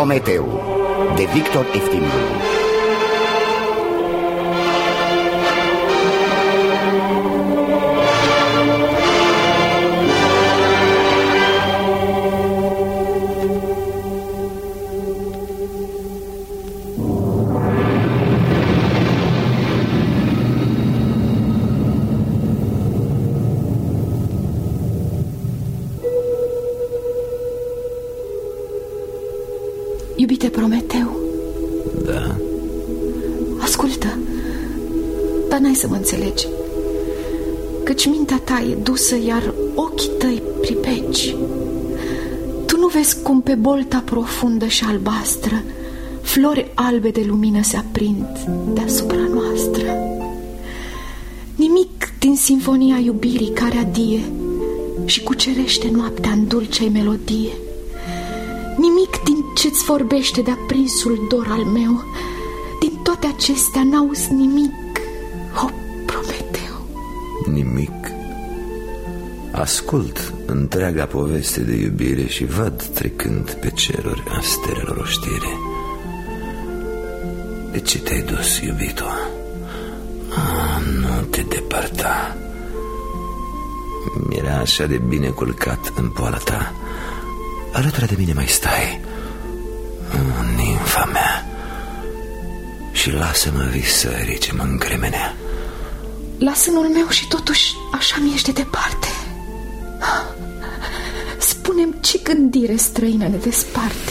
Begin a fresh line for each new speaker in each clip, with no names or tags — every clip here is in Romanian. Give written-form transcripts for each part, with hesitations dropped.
Prometeu de Victor Eftimlu.
Iubite Prometeu.
Da?
Ascultă, dar n-ai să mă înțelegi, căci mintea ta e dusă, iar ochii tăi pripeci. Tu nu vezi cum pe bolta profundă și albastră flori albe de lumină se aprind deasupra noastră. Nimic din sinfonia iubirii care adie și cucerește noaptea în dulce melodie. Nimic din ce-ți vorbește de aprinsul dor al meu. Din toate acestea n-auzi nimic, o Prometeu.
Nimic? Ascult întreaga poveste de iubire și văd trecând pe ceruri a stelelor o știre. De ce te-ai dus, iubito? Nu te depărta. Mi-era așa de bine culcat în poala ta. Alături de mine mai stai, nimfa mea, și lasă-mă visării ce mă încremenea.
La sânul meu și totuși așa mi ești de departe. Spune-mi ce gândire străină ne desparte.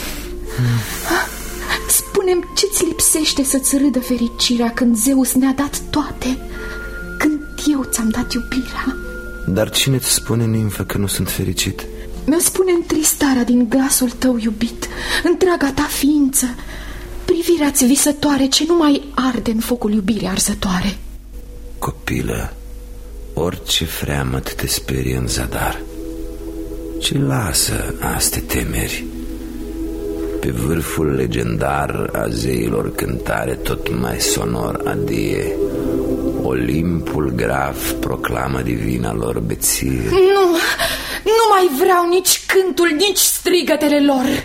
Spune-mi ce-ți lipsește să-ți râdă fericirea când Zeus ne-a dat toate, când eu ți-am dat iubirea.
Dar cine-ți spune, nimfă, că nu sunt fericit?
Mi-o spune întristarea din glasul tău iubit, întreaga ta ființă, privirea-ți visătoare ce nu mai arde în focul iubirii arzătoare.
Copilă, orice freamăt te sperie în zadar, ci lasă aste temeri. Pe vârful legendar a zeilor cântare tot mai sonor adie. Olimpul grav proclamă divina lor beție.
Nu mai vreau nici cântul, nici strigătele lor,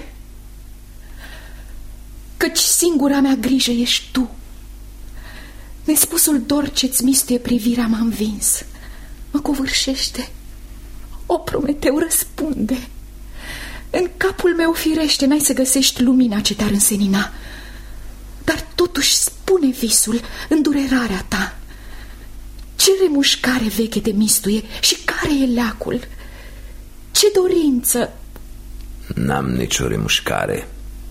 căci singura mea grijă ești tu. Nespusul dor ce-ți mistuie privirea m-a învins, mă covârșește. O Prometeu, răspunde. În capul meu firește n-ai să găsești lumina ce te-ar însenina, dar totuși spune visul, îndurerarea ta. Ce remușcare veche te mistuie și care e leacul? Ce dorință?
N-am nicio remușcare.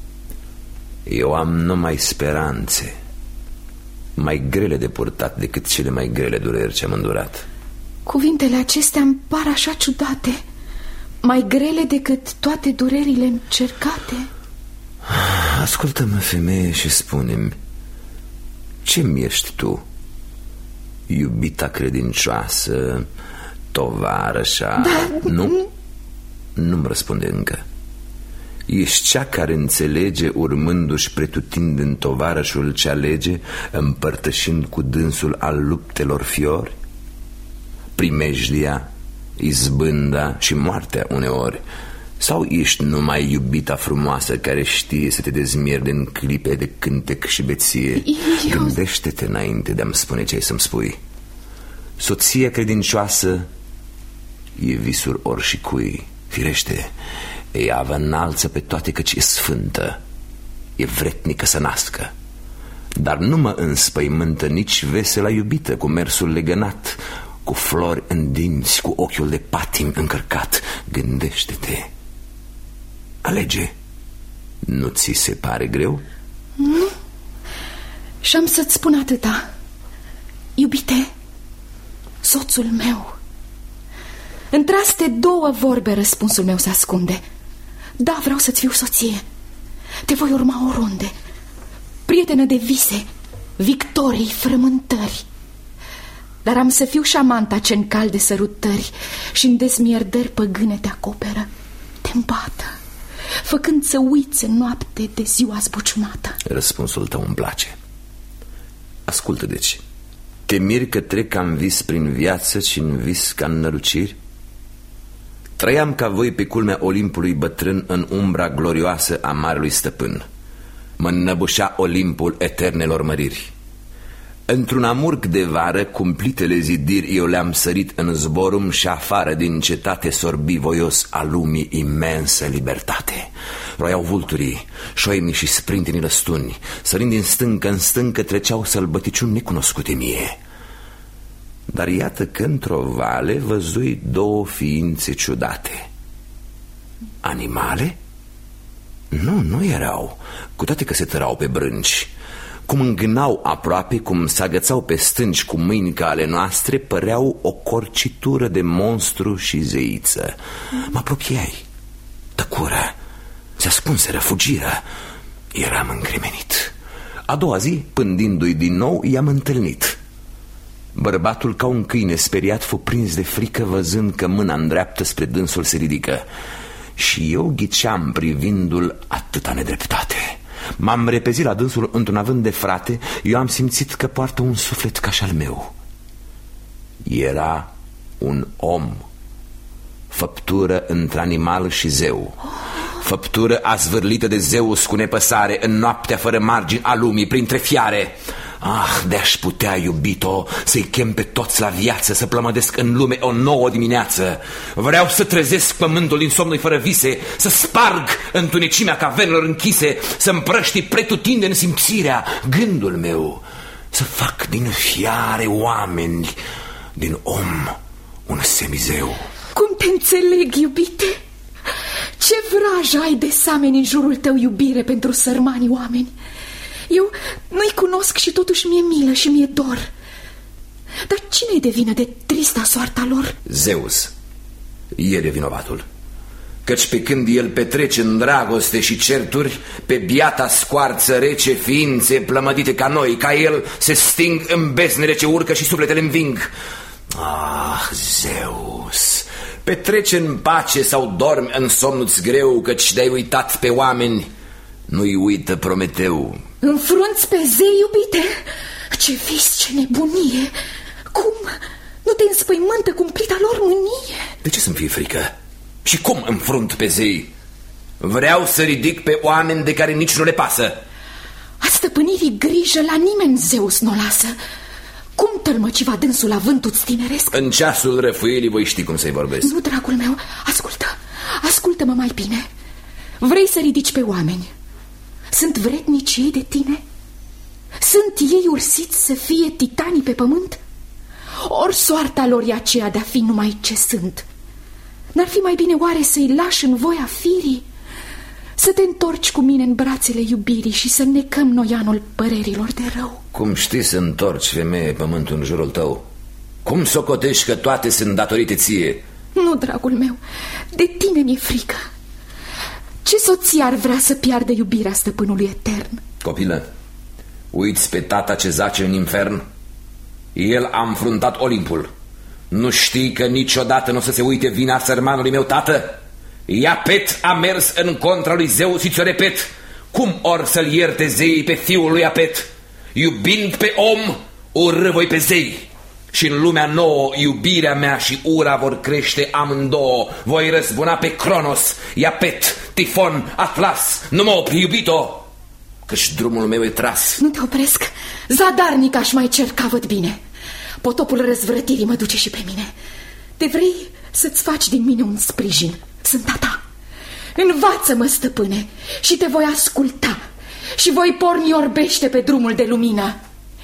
Eu am numai speranțe, mai grele de purtat decât cele mai grele dureri ce-am îndurat.
Cuvintele acestea îmi par așa ciudate, mai grele decât toate durerile încercate.
Ascultă-mă, femeie, și spune-mi, ce-mi ești tu? Iubita credincioasă, tovarășa?
Da.
Nu-mi răspunde încă. Ești cea care înțelege, urmându-și pretutindeni tovarășul ce alege, împărtășind cu dânsul al luptelor fiori? Primejdia, izbânda și moartea uneori? Sau ești numai iubita frumoasă care știe să te dezmierde în clipe de cântec și beție? Gândește-te înainte de a-mi spune ce ai să-mi spui. Soția credincioasă e visul oricui. Firește, ea vă înalță pe toate căci e sfântă, e vretnică să nască. Dar nu mă înspăimântă nici vesela iubită cu mersul legănat, cu flori în dinți, cu ochiul de patim încărcat. Gândește-te, alege. Nu ți se pare greu?
Nu. Și-am să-ți spun atâta. Iubite, soțul meu, între două vorbe răspunsul meu se ascunde. Da, vreau să-ți fiu soție, te voi urma oriunde, prietenă de vise, victorii, frământări. Dar am să fiu și amanta ce-n calde sărutări și în dezmierdări păgâne te acoperă, te îmbată, făcând să uiți în noapte de ziua zbuciumată.
Răspunsul tău îmi place. Ascultă deci. Te miri că trec ca în vis prin viață și în vis ca în năruciri? Trăiam ca voi pe culmea Olimpului bătrân, în umbra glorioasă a marelui stăpân. mă înnăbușea Olimpul eternelor măriri. Într-un amurg de vară, cumplitele zidiri eu le-am sărit în zborum și afară din cetate sorbi voios a lumii imensă libertate. Roiau vulturii, șoimii și sprintenii răstuni, sărind din stâncă în stâncă treceau sălbăticiuni necunoscute mie. Dar iată că într-o vale văzui două ființe ciudate. Animale? Nu erau, cu toate că se tărau pe brânci. Cum îngânau aproape, cum se agățau pe stânci cu mâini ca ale noastre, păreau o corcitură de monstru și zeiță. Mă apropiai, tăcură, se ascunseră, fugiră. Eram încremenit. A doua zi, pândindu-i din nou, i-am întâlnit. Bărbatul, ca un câine speriat, fu prins de frică văzând că mâna îndreaptă spre dânsul se ridică. Și eu ghiceam privindu-l atâta nedreptate. M-am repezit la dânsul într-un avânt de frate. Eu am simțit că poartă un suflet ca și al meu. Era un om, făptură între animal și zeu, făptură azvârlită de Zeus cu nepăsare în noaptea fără margini a lumii, printre fiare. Ah, de-aș putea, iubito, să-i chem pe toți la viață, să plămădesc în lume o nouă dimineață. Vreau să trezesc pământul din somnul fără vise, să sparg întunecimea cavernelor închise, să împrăști pretutindeni simțirea, gândul meu, să fac din fiare oameni, din om un semizeu.
Cum te înțeleg, iubite? Ce vrajă ai de sameni în jurul tău, iubire, pentru sărmanii oameni. Eu nu-i cunosc și totuși mi-e milă și mi-e dor. Dar cine-i de vină de trista soarta lor?
Zeus. El e vinovatul. Căci pe când el petrece în dragoste și certuri, pe biata scoarță rece ființe plămădite ca noi, ca el, se sting în beznele ce urcă și sufletele înving. Ah, Zeus, petrece în pace sau dormi în somnul-ți greu, căci de-ai uitat pe oameni, nu-i uită Prometeu.
Înfrunți pe zei, iubite? Ce vis, ce nebunie! Cum? Nu te înspăimântă cumplita lor mânie?
De ce să-mi fie frică? Și cum înfrunt pe zei? Vreau să ridic pe oameni de care nici nu le pasă.
A stăpânirii grijă la nimeni Zeus n-o lasă. Cum tălmăciva dânsul la vântul-ți tineresc?
În ceasul răfuielii voi ști cum să-i vorbesc.
Nu, dragul meu, ascultă-mă mai bine. Vrei să ridici pe oameni? Sunt vrednici ei de tine? Sunt ei ursiți să fie titanii pe pământ? Ori soarta lor e aceea de a fi numai ce sunt? N-ar fi mai bine oare să-i lași în voia firii? Să te întorci cu mine în brațele iubirii și să necăm noianul părerilor de rău.
Cum știi să întorci, femeie, pământul în jurul tău? Cum socotești că toate sunt datorite ție?
Nu, dragul meu, de tine mi-e frică. Ce soție ar vrea să piardă iubirea stăpânului etern?
Copilă, uiți pe tata ce zace în infern? El a înfruntat Olimpul. Nu știi că niciodată nu o să se uite vina sărmanului meu tată? Iapet a mers în contra lui Zeus și ți-o repet. Cum or să-l ierte zeii pe fiul lui Iapet? Iubind pe om, urâ voi pe zei. Și în lumea nouă iubirea mea și ura vor crește amândouă. Voi răzbuna pe Cronos, Iapet, Tifon, Atlas. Nu mă opri, iubito, căci drumul meu e tras.
Nu te opresc, zadarnic aș mai cerca, văd bine. Potopul răzvrătirii mă duce și pe mine. Te vrei să-ți faci din mine un sprijin? Sunt a ta. Învață-mă, stăpâne, și te voi asculta și voi porni orbește pe drumul de lumină.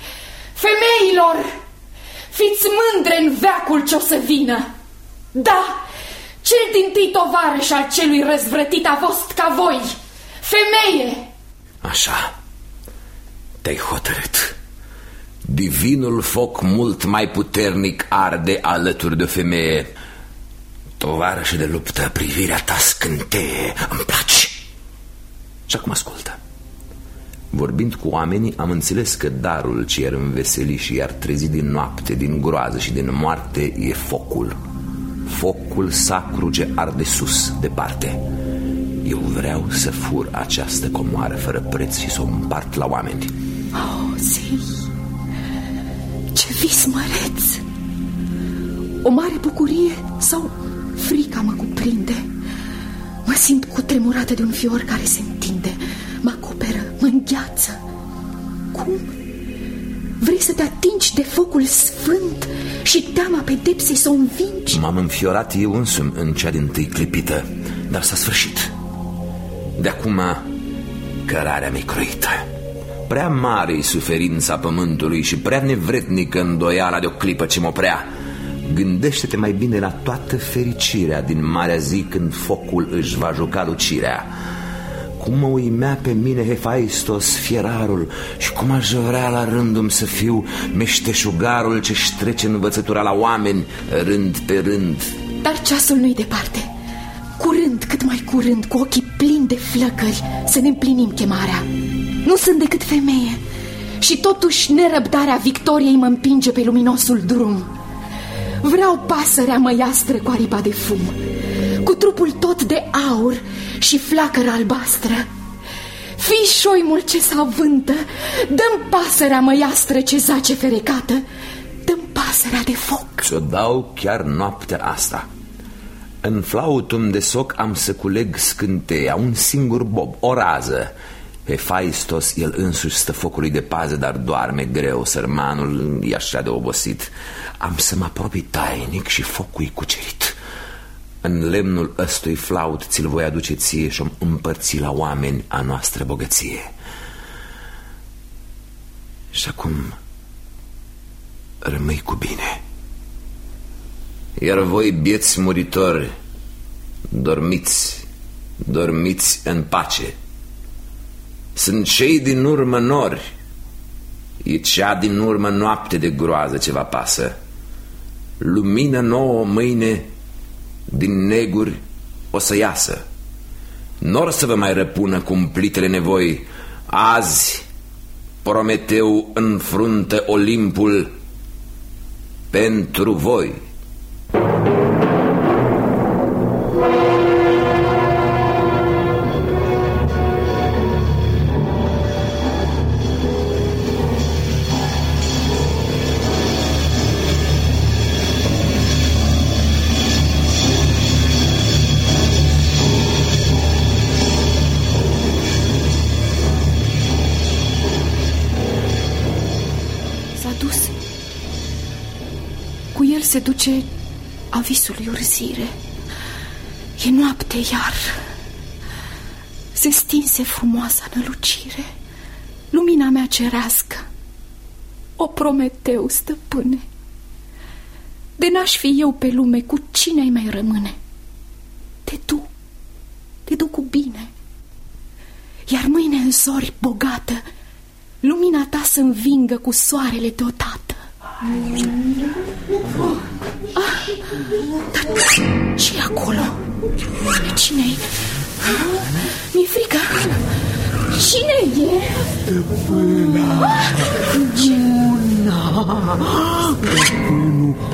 Femeilor, fiți mândre în veacul ce-o să vină. Da, cel dintâi tovarăș al celui răzvrătit a fost ca voi, femeie.
Așa, te-ai hotărât. Divinul foc mult mai puternic arde alături de o femeie. Tovarășă de luptă, privirea ta scânteie, îmi placi. Și acum ascultă. Vorbind cu oamenii, am înțeles că darul ce i-ar înveseli și i-ar trezi din noapte, din groază și din moarte e focul. Focul sacru ce arde sus, departe. Eu vreau să fur această comoară fără preț și să o împart la oameni.
Oh, zei, ce vis măreț! O mare bucurie sau frica mă cuprinde? Mă simt cutremurată de un fior care se întinde, mă acoperă, mă îngheață. viață. Cum? Vrei să te atingi de focul sfânt și teama pedepsei să o învingi?
M-am înfiorat eu însumi în cea dintâi clipită, dar s-a sfârșit. De acum cărarea mi-e croită. Prea mare-i suferința pământului și prea nevretnică îndoiala de o clipă ce mă oprea. Gândește-te mai bine la toată fericirea din marea zi când focul își va juca lucirea. Cum mă uimea pe mine Hefaistos, fierarul, și cum aș vrea la rândul să fiu meșteșugarul ce-și trece învățătura la oameni rând pe rând.
Dar ceasul nu-i departe. Curând, cât mai curând, cu ochii plini de flăcări, să ne împlinim chemarea. Nu sunt decât femeie și totuși nerăbdarea victoriei mă împinge pe luminosul drum. Vreau pasărea măiastră cu aripa de fum, cu trupul tot de aur și flacără albastră. Fii șoimul ce s-avântă, dă-mi pasărea măiastră ce zace ferecată, dă-mi pasărea de foc.
Ți-o dau chiar noaptea asta. În flautum de soc am să culeg scânteia, un singur bob, o rază. Hefaistos, el însuși stă focului de pază, dar doarme greu, sărmanul e așa de obosit. Am să mă apropii tainic și focul-i cucerit. În lemnul ăstui flaut ți-l voi aduce ție și-o împărți la oameni a noastră bogăție. Și acum rămâi cu bine. Iar voi, bieți muritori, dormiți în pace. Sunt cei din urmă nori, e cea din urmă noapte de groază ce vă pasă. Lumină nouă mâine din neguri o să iasă. N-or să vă mai răpună cumplitele nevoi. Azi Prometeu înfruntă Olimpul pentru voi.
Se duce a visului urzire. E noapte iar. Se stinse frumoasa nălucire. Lumina mea cerească. O Prometeu, stăpâne, de n-aș fi eu pe lume, cu cine-ai mai rămâne? Te duc cu bine. Iar mâine în zori bogată, lumina ta să învingă cu soarele deodată. Dar ce-i acolo? Cine-i? Mi-e frică. Cine e?
Stăpâna. Stăpânul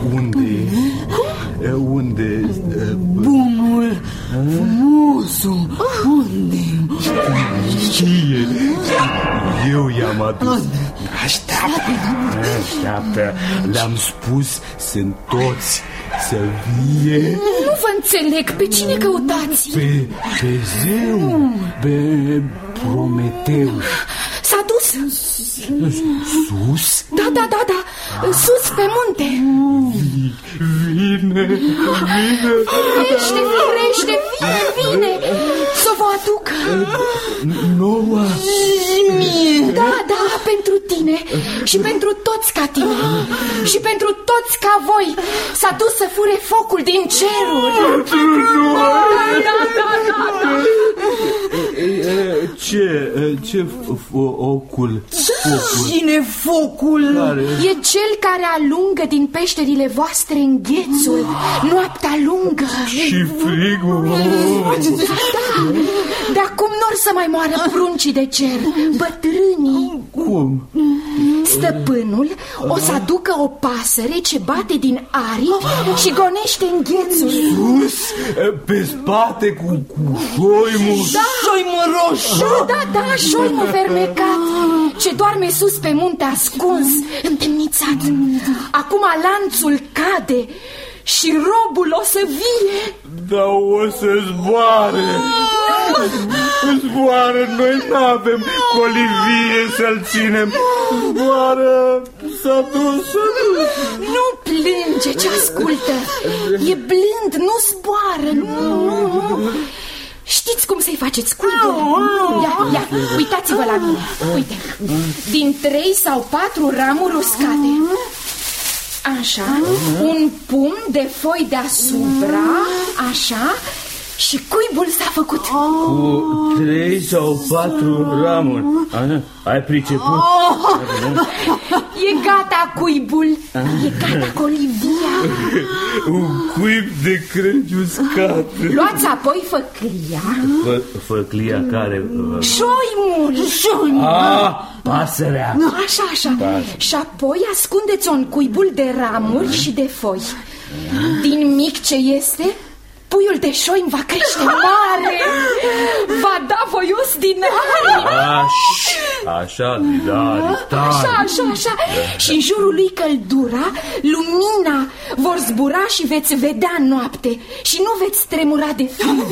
unde? Bunul, frumosul, unde? Știe, eu i-am adus. Așteaptă, le-am spus, sunt toți să vie.
Nu vă înțeleg, pe cine căutați?
Pe zeu, pe Prometeu.
S-a dus?
Sus?
Da, sus pe munte.
Vine.
Firește, vine. Să vă aducă.
Nouă.
Da, pentru tine și pentru toți ca tine și pentru toți ca voi. S-a dus să fure focul din ceruri.
Ce focul?
Cine focul? E cel care alungă din peșterile voastre înghețul, noaptea lungă
și frigul.
Da, de acum n-or să mai moară pruncii de cer, bătrânii.
Cum?
Stăpânul o să aducă o pasăre ce bate din aripi și gonește înghețul.
Sus, pe spate cu șoimul.
Da, șoimul roșu. Da, șoimul fermecat ce doarme sus pe munte ascuns, întemnițat. Acum lanțul cade și robul o să vie.
Dar o să zboare. Zboară, noi n-avem colivie să-l ținem. Zboară, s-a dus.
Nu plânge, ce ascultă. E blând, nu zboară, nu. Știți cum să-i faceți cuibul? Ia, uitați-vă la mine. Uite, din 3 sau 4 ramuri uscate. Așa, un pumn de foi deasupra. Așa. Și cuibul s-a făcut.
Cu 3 sau 4 ramuri. Ai priceput?
E gata cuibul. E gata colivia.
Un cuib de crânci uscat.
Luați apoi făclia.
Făclia care?
Șoimul.
Pasărea.
Așa. Și apoi ascundeți-o în cuibul de ramuri și de foi. Din mic ce este, puiul de șoim va crește mare. Va da voios din ari.
Așa, tare.
Așa. Și în jurul lui căldura, lumina vor zbura și veți vedea noapte. Și nu veți tremura de frig.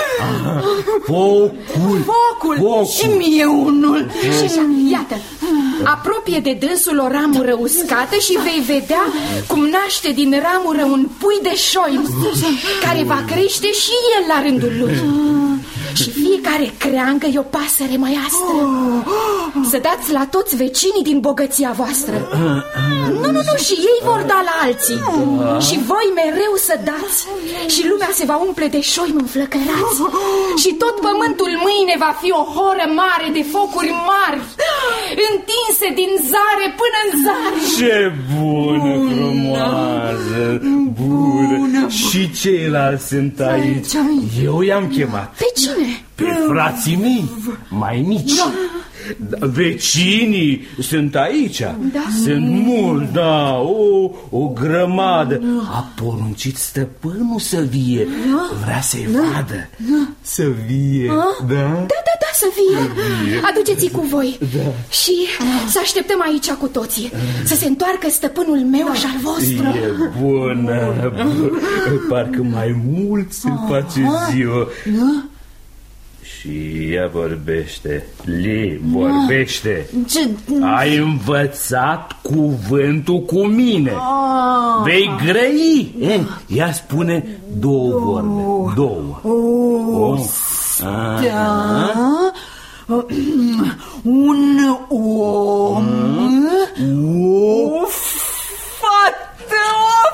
Focul. Și mie unul.
Și așa, iată, apropie de dânsul o ramură uscată și vei vedea cum naște din ramură un pui de șoim, care va crește și el la rândul lui. Și fiecare creangă e o pasăre măiastră. Să dați la toți vecinii din bogăția voastră. Nu, și ei vor da la alții. Și voi mereu să dați. Și lumea se va umple de șoimi înflăcărați. Și tot pământul mâine va fi o horă mare de focuri mari, întinse din zare până în zare.
Ce bună, frumoasă. Bună. Și ceilalți sunt aici. Eu i-am chemat.
Pe cine?
Pe frații mei, mai mici. Vecinii sunt aici. Sunt mulți, o grămadă. A poruncit stăpânul să vie. Vrea să-i vadă. Să vie. Da,
să vie. Aduceți-i cu voi. Și să așteptăm aici cu toții. Să se întoarcă stăpânul meu și al vostru.
E bună. Parcă mai mult se face ziua. Și ea vorbește. Vorbește. Ai învățat cuvântul cu mine. Vei grăi. Ea spune 2 vorbe. 2.
Un om. O fată.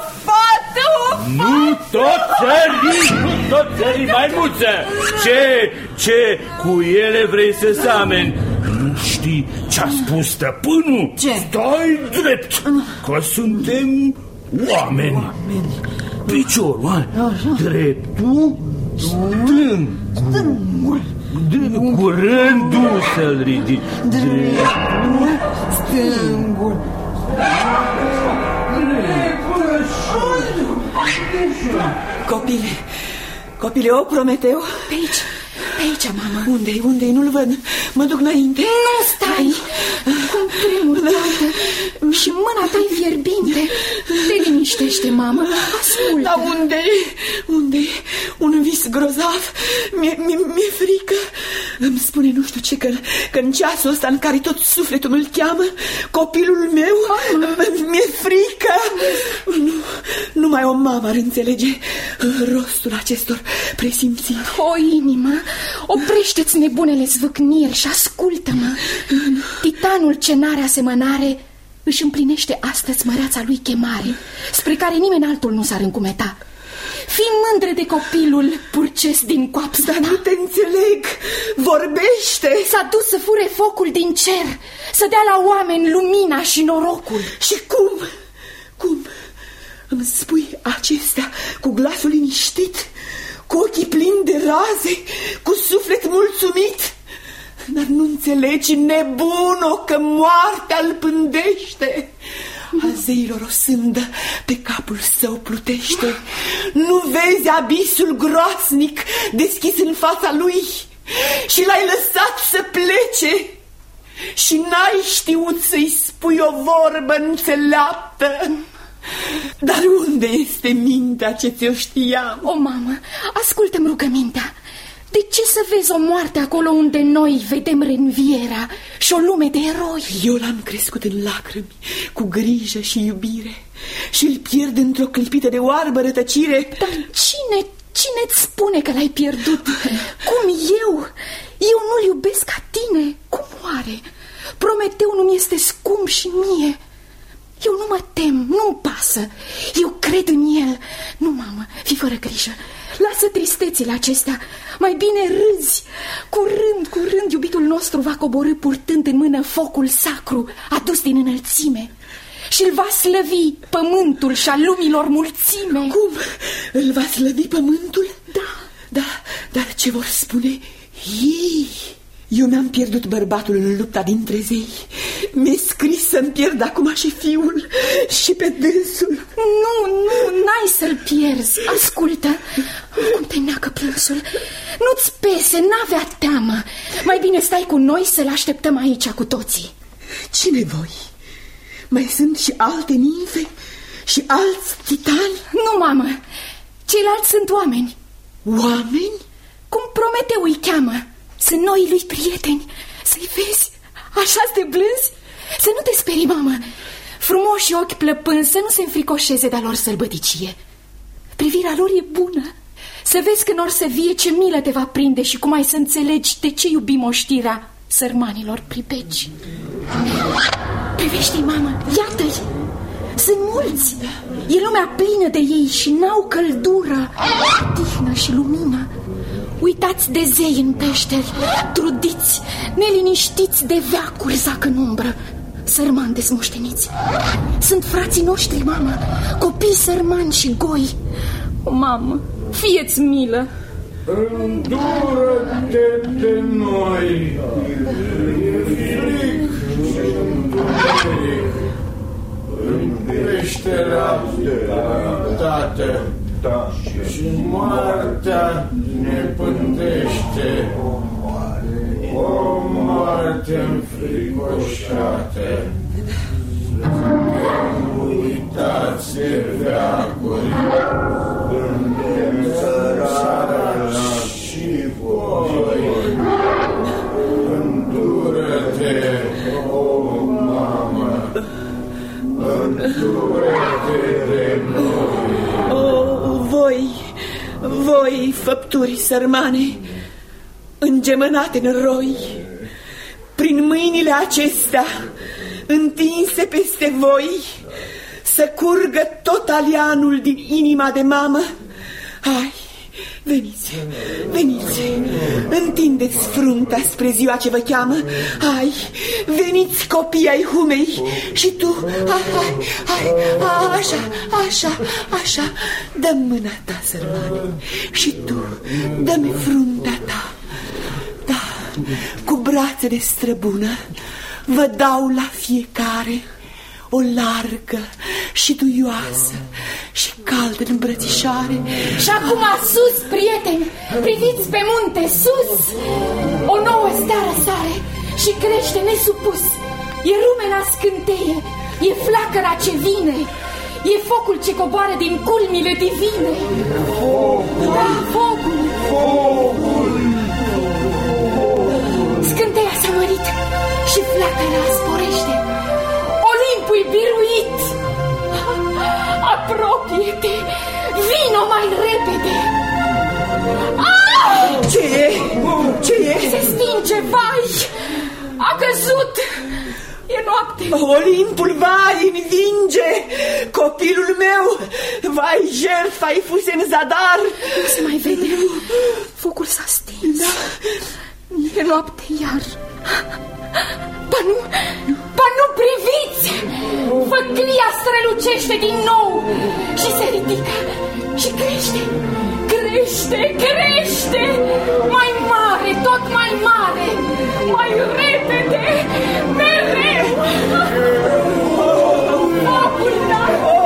Nu tot țării, maimuță. Ce cu ele vrei să sameni? Nu știi ce-a spus stăpânul?
Ce?
Stai drept, că suntem oameni. Piciorul, dreptul, stângul. Cu rândul să-l ridici.
Dreptul, stângul. Copile, o Prometeu.
Pe aici, mamă.
Unde-i? Nu-l văd. Mă duc înainte.
Nu stai. Cum tremur, tată. Și mâna ta-i fierbinte. Te liniștește, mamă. Ascultă.
Dar unde-i? Un vis grozav. Mi-e frică. Îmi spune nu știu ce, că în ceasul ăsta în care tot sufletul îl cheamă, copilul meu, mi-e frică. Numai o mamă ar înțelege rostul acestor presimțiri.
O inimă, oprește-ți nebunele zvâcniri și ascultă-mă. Titanul ce n-are asemănare își împlinește astăzi măreața lui chemare, spre care nimeni altul nu s-ar încumeta. Fii mândră de copilul purces din coapsa ta.
Dar nu te înțeleg. Vorbește.
S-a dus să fure focul din cer, să dea la oameni lumina și norocul.
Și cum? Îmi spui acestea cu glasul liniștit, cu ochii plini de raze, cu suflet mulțumit? Dar nu înțelegi, nebuno, că moartea îl pândește. A zeilor o sândă pe capul său plutește. Nu vezi abisul groasnic deschis în fața lui? Și l-ai lăsat să plece și n-ai știut să-i spui o vorbă înțeleaptă. Dar unde este mintea ce ți-o știam?
O, mamă, ascultă-mi rugămintea. De ce să vezi o moarte acolo unde noi vedem reînvierea și o lume de eroi?
Eu l-am crescut în lacrimi, cu grijă și iubire, și îl pierd într-o clipită de oarbă rătăcire.
Dar cine-ți spune că l-ai pierdut? Cum eu? Eu nu-l iubesc ca tine. Cum oare? Prometeu nu-mi este scump și mie. Eu nu mă tem, nu-mi pasă. Eu cred în el. Nu, mamă, fii fără grijă. Lasă tristețile acestea. Mai bine râzi. Curând, iubitul nostru va coborî purtând în mână focul sacru adus din înălțime și îl va slăvi pământul și a lumilor mulțime.
Cum? Îl va slăvi pământul?
Da.
Dar ce vor spune ei? Eu mi-am pierdut bărbatul în lupta dintre zei. Mi-e scris să-mi pierd acum și fiul și pe dânsul.
Nu, n-ai să-l pierzi. Ascultă, cum te neacă plânsul. Nu-ți pese, n-avea teamă. Mai bine stai cu noi să-l așteptăm aici cu toții.
Cine voi? Mai sunt și alte nimfe și alți titani?
Nu, mamă, ceilalți sunt oameni.
Oameni?
Cum Prometeu îi cheamă. Sunt noi lui prieteni. Să-i vezi, așa de blânzi. Să nu te sperii, mamă. Frumoși ochi plăpânzi, să nu se înfricoșeze de-a lor sălbăticie. Privirea lor e bună. Să vezi când or să vie ce milă te va prinde și cum ai să înțelegi de ce iubim oștirea sărmanilor pripeci. Privește-i, mamă, iată-i. Sunt mulți. E lumea plină de ei și n-au căldură, tihnă și lumină. Uitați de zei în peșteri, trudiți, neliniștiți de veacuri zac în umbră, sărmani desmoșteniți. Sunt frații noștri, mamă, copii sărmani și goi. O, mamă, fie-ți milă.
Îndură-te de noi, fric și întuneric, în peștera de uitată, și moartea ne pândește, o moarte înfricoșată. Suntem uitați de veacuri, suntem săraci și voi. Îndură-te, o mamă, îndură-te de noi. Voi, făpturi sărmane, îngemănate în roi, prin mâinile acestea întinse peste voi, să curgă tot alianul din inima de mamă. Hai, veniți, întindeți fruntea spre ziua ce vă cheamă. Hai, veniți, copii ai humei. Și tu, hai, așa, dă-mi mâna ta, sărmane. Și tu, dă-mi fruntea ta. Da, cu brațe de străbună vă dau la fiecare o largă și duioasă și caldă îmbrățișare.
Și acum sus, prieteni, priviți pe munte, sus. O nouă stea răsare și crește nesupus. E rumena scânteie, e flacăra ce vine, e focul ce coboară din culmile divine. Da, focul. Scânteia s-a mărit și flacăra sporește. Olimpul biruit. Apropie-te, vino mai repede.
Ce e?
Se stinge, vai. A căzut. E noapte.
Olimpul, vai, învinge. Copilul meu, vai, jertfa-i fuse în zadar.
Nu se mai vede. Focul s-a stins. Da. E noapte iar. Ba nu, priviți! Făclia strălucește din nou și se ridică și crește, mai mare, tot mai mare, mai repede, mereu! Focul, da!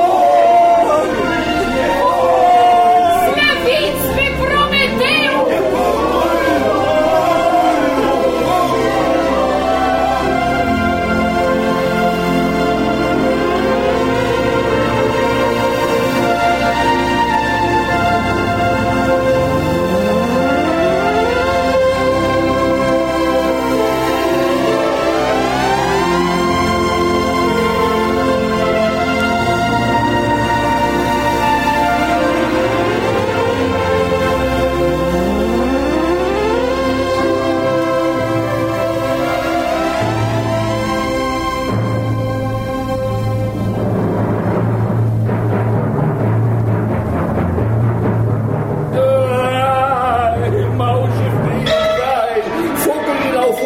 Slăviți pe Prometeu!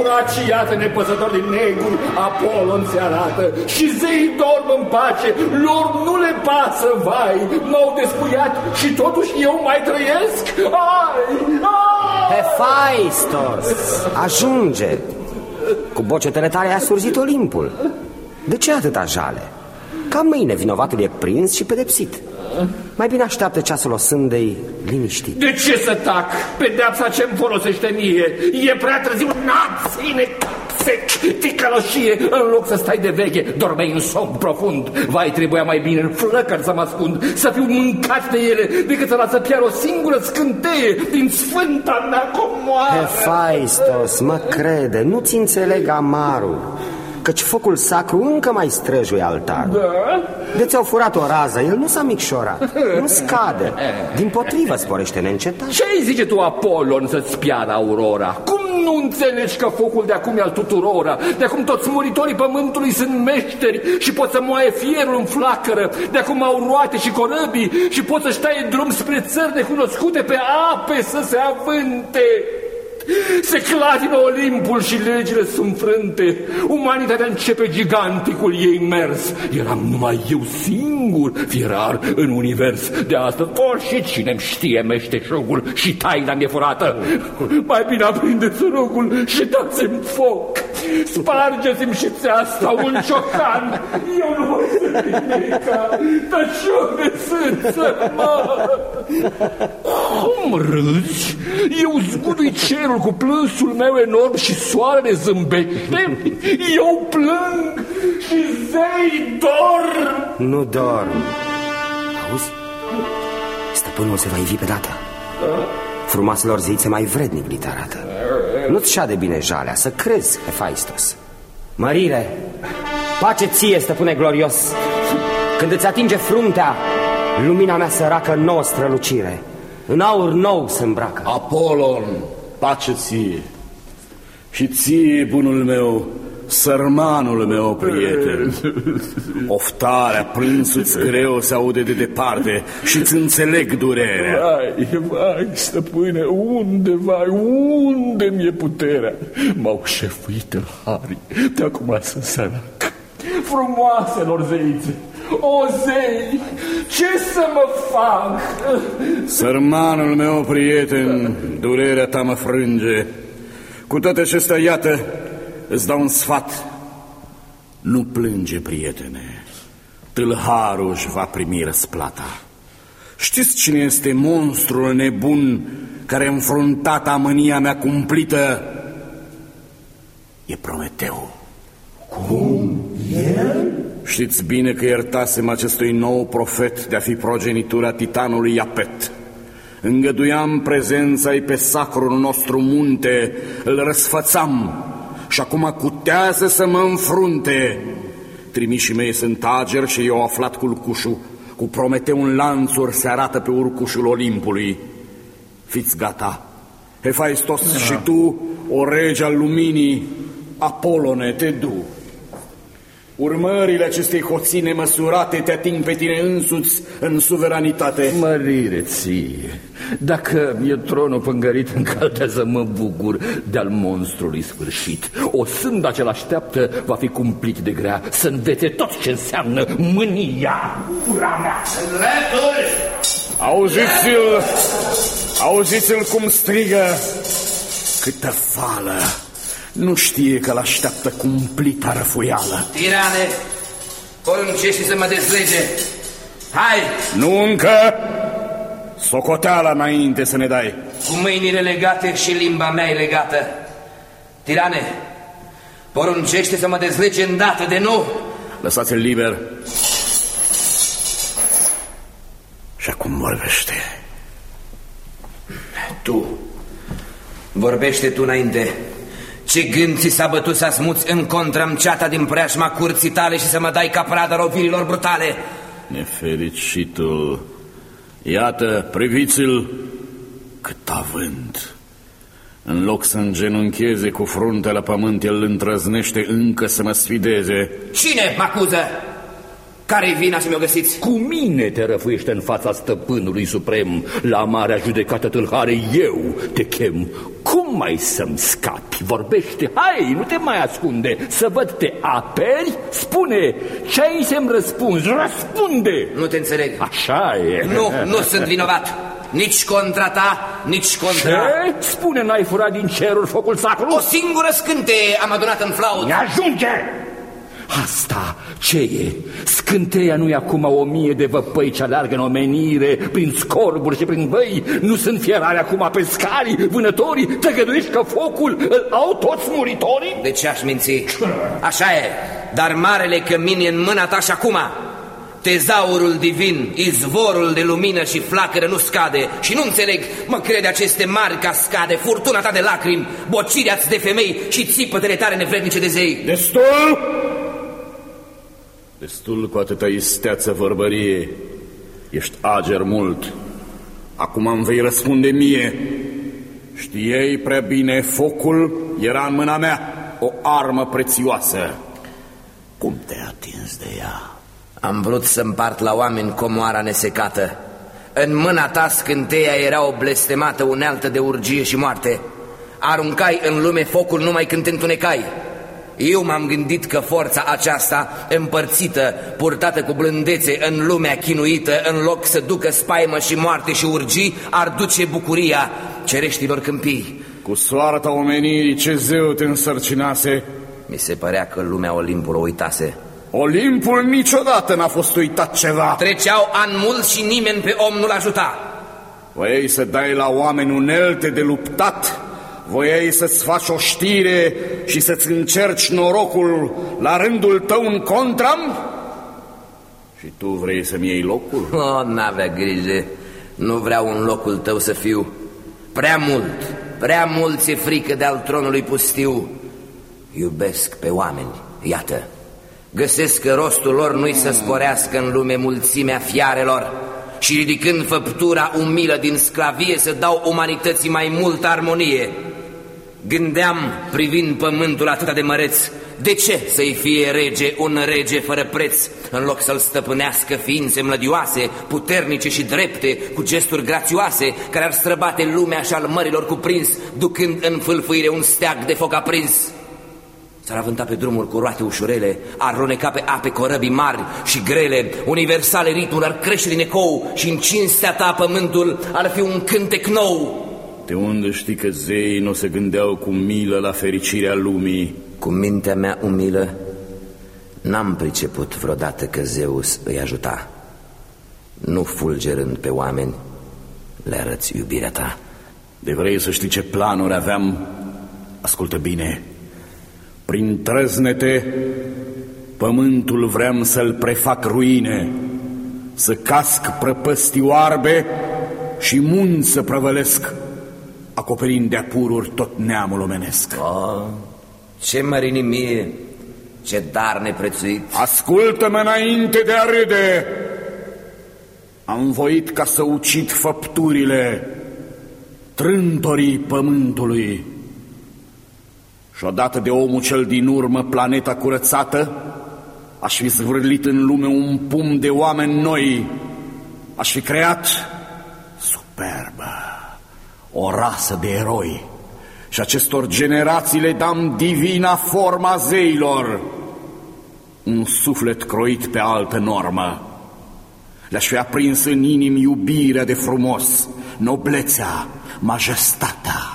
Săraci, iată nepăsători de neguri, Apolon se arată și zeii dorm în pace, lor nu le pasă, vai, m-au despuiat și totuși eu mai trăiesc? Ai!
Hefaistos, ajunge! Cu bocetele tale ai surzit Olimpul. De ce atâta jale? Ca mâine vinovatul e prins și pedepsit. Mai bine așteaptă ceasul osândei liniștit.
De ce să tac? Pedeapsa ce-mi folosește mie? E prea târziu, ține ticăloșie. În loc să stai de veche, dormeai în somn profund. Vai, trebuia mai bine în flăcări să mă ascund, să fiu mâncat de ele, decât să lasă chiar o singură scânteie din sfânta mea comoară.
Hefaistos, mă crede, nu-ți înțeleg amarul, căci focul sacru încă mai străjuie altarul.
Da?
De ți-au furat o rază, el nu s-a micșorat, nu scade, dimpotrivă sporește neîncetat.
Ce-i zice tu, Apolon, să-ți piară aurora? Cum nu înțelegi că focul de acum e al tuturora? De acum toți muritorii pământului sunt meșteri și pot să moaie fierul în flacără. De acum au roate și corăbii și pot să-și taie drum spre țări necunoscute pe ape să se avânte. Se clatină Olimpul și legile sunt frânte. Umanitatea începe giganticul ei mers. Eram numai eu singur, fierar în univers. De astăzi oricine-mi știe meșteșugul și taina mi-e furată. Mai bine aprindeți rugul și dați-mi foc. Spargeți-mi și țeasta un ciocan. Eu nu voi să ridica. Tăciune sunt să mă. Cum râzi? Eu zgudui cerul cu plânsul meu enorm și soarele zâmbește. Eu plâng și zei dorm.
Nu dorm. Auzi? Stăpânul se va ivi pe dată. Frumoaselor zeițe mai vrednic li te arată. Nu-ți șade bine jalea, să crezi, Hefaistos. Mărire, pace ție, stăpâne glorios. Când îți atinge fruntea, lumina mea săracă nouă strălucire. În aur nou se îmbracă.
Apolon, pace ție. Și ție, bunul meu, sărmanul meu, prieten. Oftarea plânsul-ți greu se aude de departe și-ți înțeleg durerea.
Vai, stăpâne, unde mi-e puterea? M-au șefuit tâlharii, de acum sunt sărac. Frumoaselor zeițe, o zei, ce să mă fac?
Sărmanul meu, prieten, durerea ta mă frânge. Cu toate acestea, iată, îți dau un sfat. Nu plânge, prietene. Tâlharul își va primi răsplata. Știți cine este monstrul nebun care a înfruntat amânia mea cumplită? E Prometeu.
Cum? El?
Știți bine că iertasem acestui nou profet de a fi progenitura titanului Iapet. Îngăduiam prezența-i pe sacrul nostru munte, îl răsfățam și acum cutează să mă înfrunte. Trimișii mei sunt ageri și eu aflat culcușul. Cu Prometeu în lanțuri se arată pe urcușul Olimpului. Fiți gata, Hefaistos, și tu, o rege al luminii, Apolone, te du. Urmările acestei hoții nemăsurate te ating pe tine însuți în suveranitate.
Mărire ție, dacă mi-e tronul pângărit în caltea să mă bucur de-al monstrului sfârșit. O sânda ce l-așteaptă va fi cumplit de grea, să învețe tot ce înseamnă mânia. Ura mea!
Auziți-l cum strigă. Câtă fală! Nu știe că l-așteaptă cumplita răfuială.
Tirane, poruncește să mă dezlege. Hai!
Nu încă! Socoteala înainte să ne dai.
Cu mâinile legate și limba mea e legată. Tirane, poruncește să mă dezlege îndată, de nu.
Lăsați-l liber. Și acum vorbește.
Tu, vorbește tu înainte. Ce gând ți s-a bătut să asmuți în contra-mceata din preajma curții tale și să mă dai ca pradă rovirilor brutale?
Nefericitul, iată, priviți-l, cât avânt. În loc să îngenuncheze cu fruntea la pământ, el îndrăznește încă să mă sfideze.
Cine mă acuză? Care-i vina să mi-o găsiți?
Cu mine te răfuiește în fața stăpânului suprem. La marea judecată tâlhare eu te chem. Cum Cum mai să-mi scapi? Vorbește, hai, nu te mai ascunde. Să văd, te aperi? Spune, ce ai să-mi răspunzi? Răspunde!
Nu te înțeleg.
Așa e.
Nu sunt vinovat. Nici contra ta, nici contra...
Ce? Spune, n-ai furat din ceruri focul sacru?
O singură scânteie am adunat în flaut.
Ne ajunge! Asta ce e? Scânteia nu e acum 1000 de văpăi ce alergă în omenire, prin scorburi și prin văi? Nu sunt fierare acum pescarii, vânătorii? Te găduiești că focul îl au toți muritorii?
De ce aș minți? Așa e, dar marele cămin e în mâna ta și acum. Tezaurul divin, izvorul de lumină și flacără nu scade. Și nu înțeleg, mă crede aceste mari cascade, furtuna ta de lacrimi, bocirea-ți de femei și țipătele tare nevrednice de zei.
Destul! Destul cu atâta isteață vorbărie. Ești ager mult. Acum îmi vei răspunde mie. Știai prea bine, focul era în mâna mea, o armă prețioasă. Cum te-ai atins de ea?
Am vrut să împart la oameni comoara nesecată. În mâna ta scânteia era o blestemată unealtă de urgie și moarte. Aruncai în lume focul numai când te întunecai. Eu m-am gândit că forța aceasta, împărțită, purtată cu blândețe în lumea chinuită, în loc să ducă spaimă și moarte și urgii, ar duce bucuria cereștilor câmpii.
Cu soarta omenirii ce zeu te însărcinase?
Mi se părea că lumea Olimpului o uitase.
Olimpul niciodată n-a fost uitat ceva.
Treceau ani mulți și nimeni pe om nu-l ajuta.
Voiai să dai la oameni unelte de luptat? Voiai să-ți faci o știre și să-ți încerci norocul la rândul tău în contram? Și tu vrei să-mi iei locul?
N-avea grijă. Nu vreau în locul tău să fiu. Prea mult ți-e frică de-al tronului pustiu. Iubesc pe oameni, iată. Găsesc că rostul lor nu-i să sporească în lume mulțimea fiarelor și ridicând făptura umilă din sclavie să dau umanității mai multă armonie. Gândeam, privind pământul atât de măreț, de ce să-i fie rege un rege fără preț, în loc să-l stăpânească ființe mlădioase, puternice și drepte, cu gesturi grațioase, care ar străbate lumea și al mărilor cuprins, ducând în fâlfâire un steag de foc aprins. S-ar avânta pe drumuri cu roate ușurele, ar roneca pe ape corăbii mari și grele, universale ritmuri ar crește din ecou și în cinstea ta pământul ar fi un cântec nou.
De unde știi că zeii nu se gândeau cu milă la fericirea lumii?
Cu mintea mea umilă n-am priceput vreodată că Zeus îi ajuta. Nu fulgerând pe oameni, le arăți iubirea ta.
De vrei să știi ce planuri aveam? Ascultă bine. Prin trăznete, pământul vreau să-l prefac ruine, să casc prăpăstii oarbe și munți să prăvălesc, acoperind de apururi tot neamul omenesc.
Ce mărinimie, ce dar neprețuit!
Ascultă-mă înainte de a râde! Am voit ca să ucid făpturile, trântorii pământului. Și odată de omul cel din urmă, planeta curățată, aș fi zvârlit în lume un pum de oameni noi. Aș fi creat superbă o rasă de eroi și acestor generații le dam divina forma zeilor, un suflet croit pe altă normă. Le-aș fi aprins în inimi iubirea de frumos, noblețea, majestatea.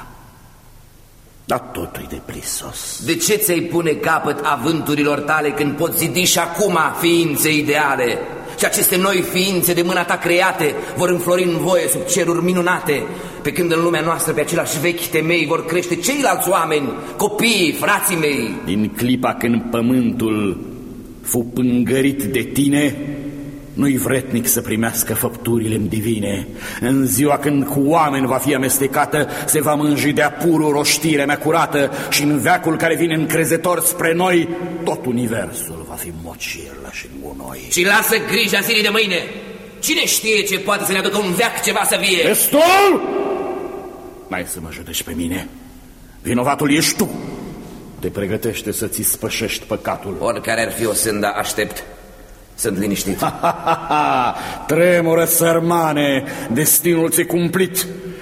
Dar totul-i de prisos.
De ce ți-ai pune capăt avânturilor tale când poți zidi și acum ființe ideale? Și aceste noi ființe de mâna ta create vor înflori în voie sub ceruri minunate, pe când în lumea noastră pe același vechi temei vor crește ceilalți oameni, copiii, frații mei.
Din clipa când pământul fu pângărit de tine, nu-i vretnic să primească făpturile-mi divine. În ziua când cu oameni va fi amestecată, se va mânji de apururi roștirea mea curată și în veacul care vine încrezător spre noi, tot universul va fi mocirlă și gunoi.
Și lasă grija zilei de mâine. Cine știe ce poate să ne aducă un veac ceva să vie?
Destul! N-ai să mă judeci pe mine. Vinovatul ești tu. Te pregătește să-ți spășești păcatul.
Oricare ar fi o sândă, aștept. Sunt liniștit.
Tremură, sărmane, destinul ți-e cumplit.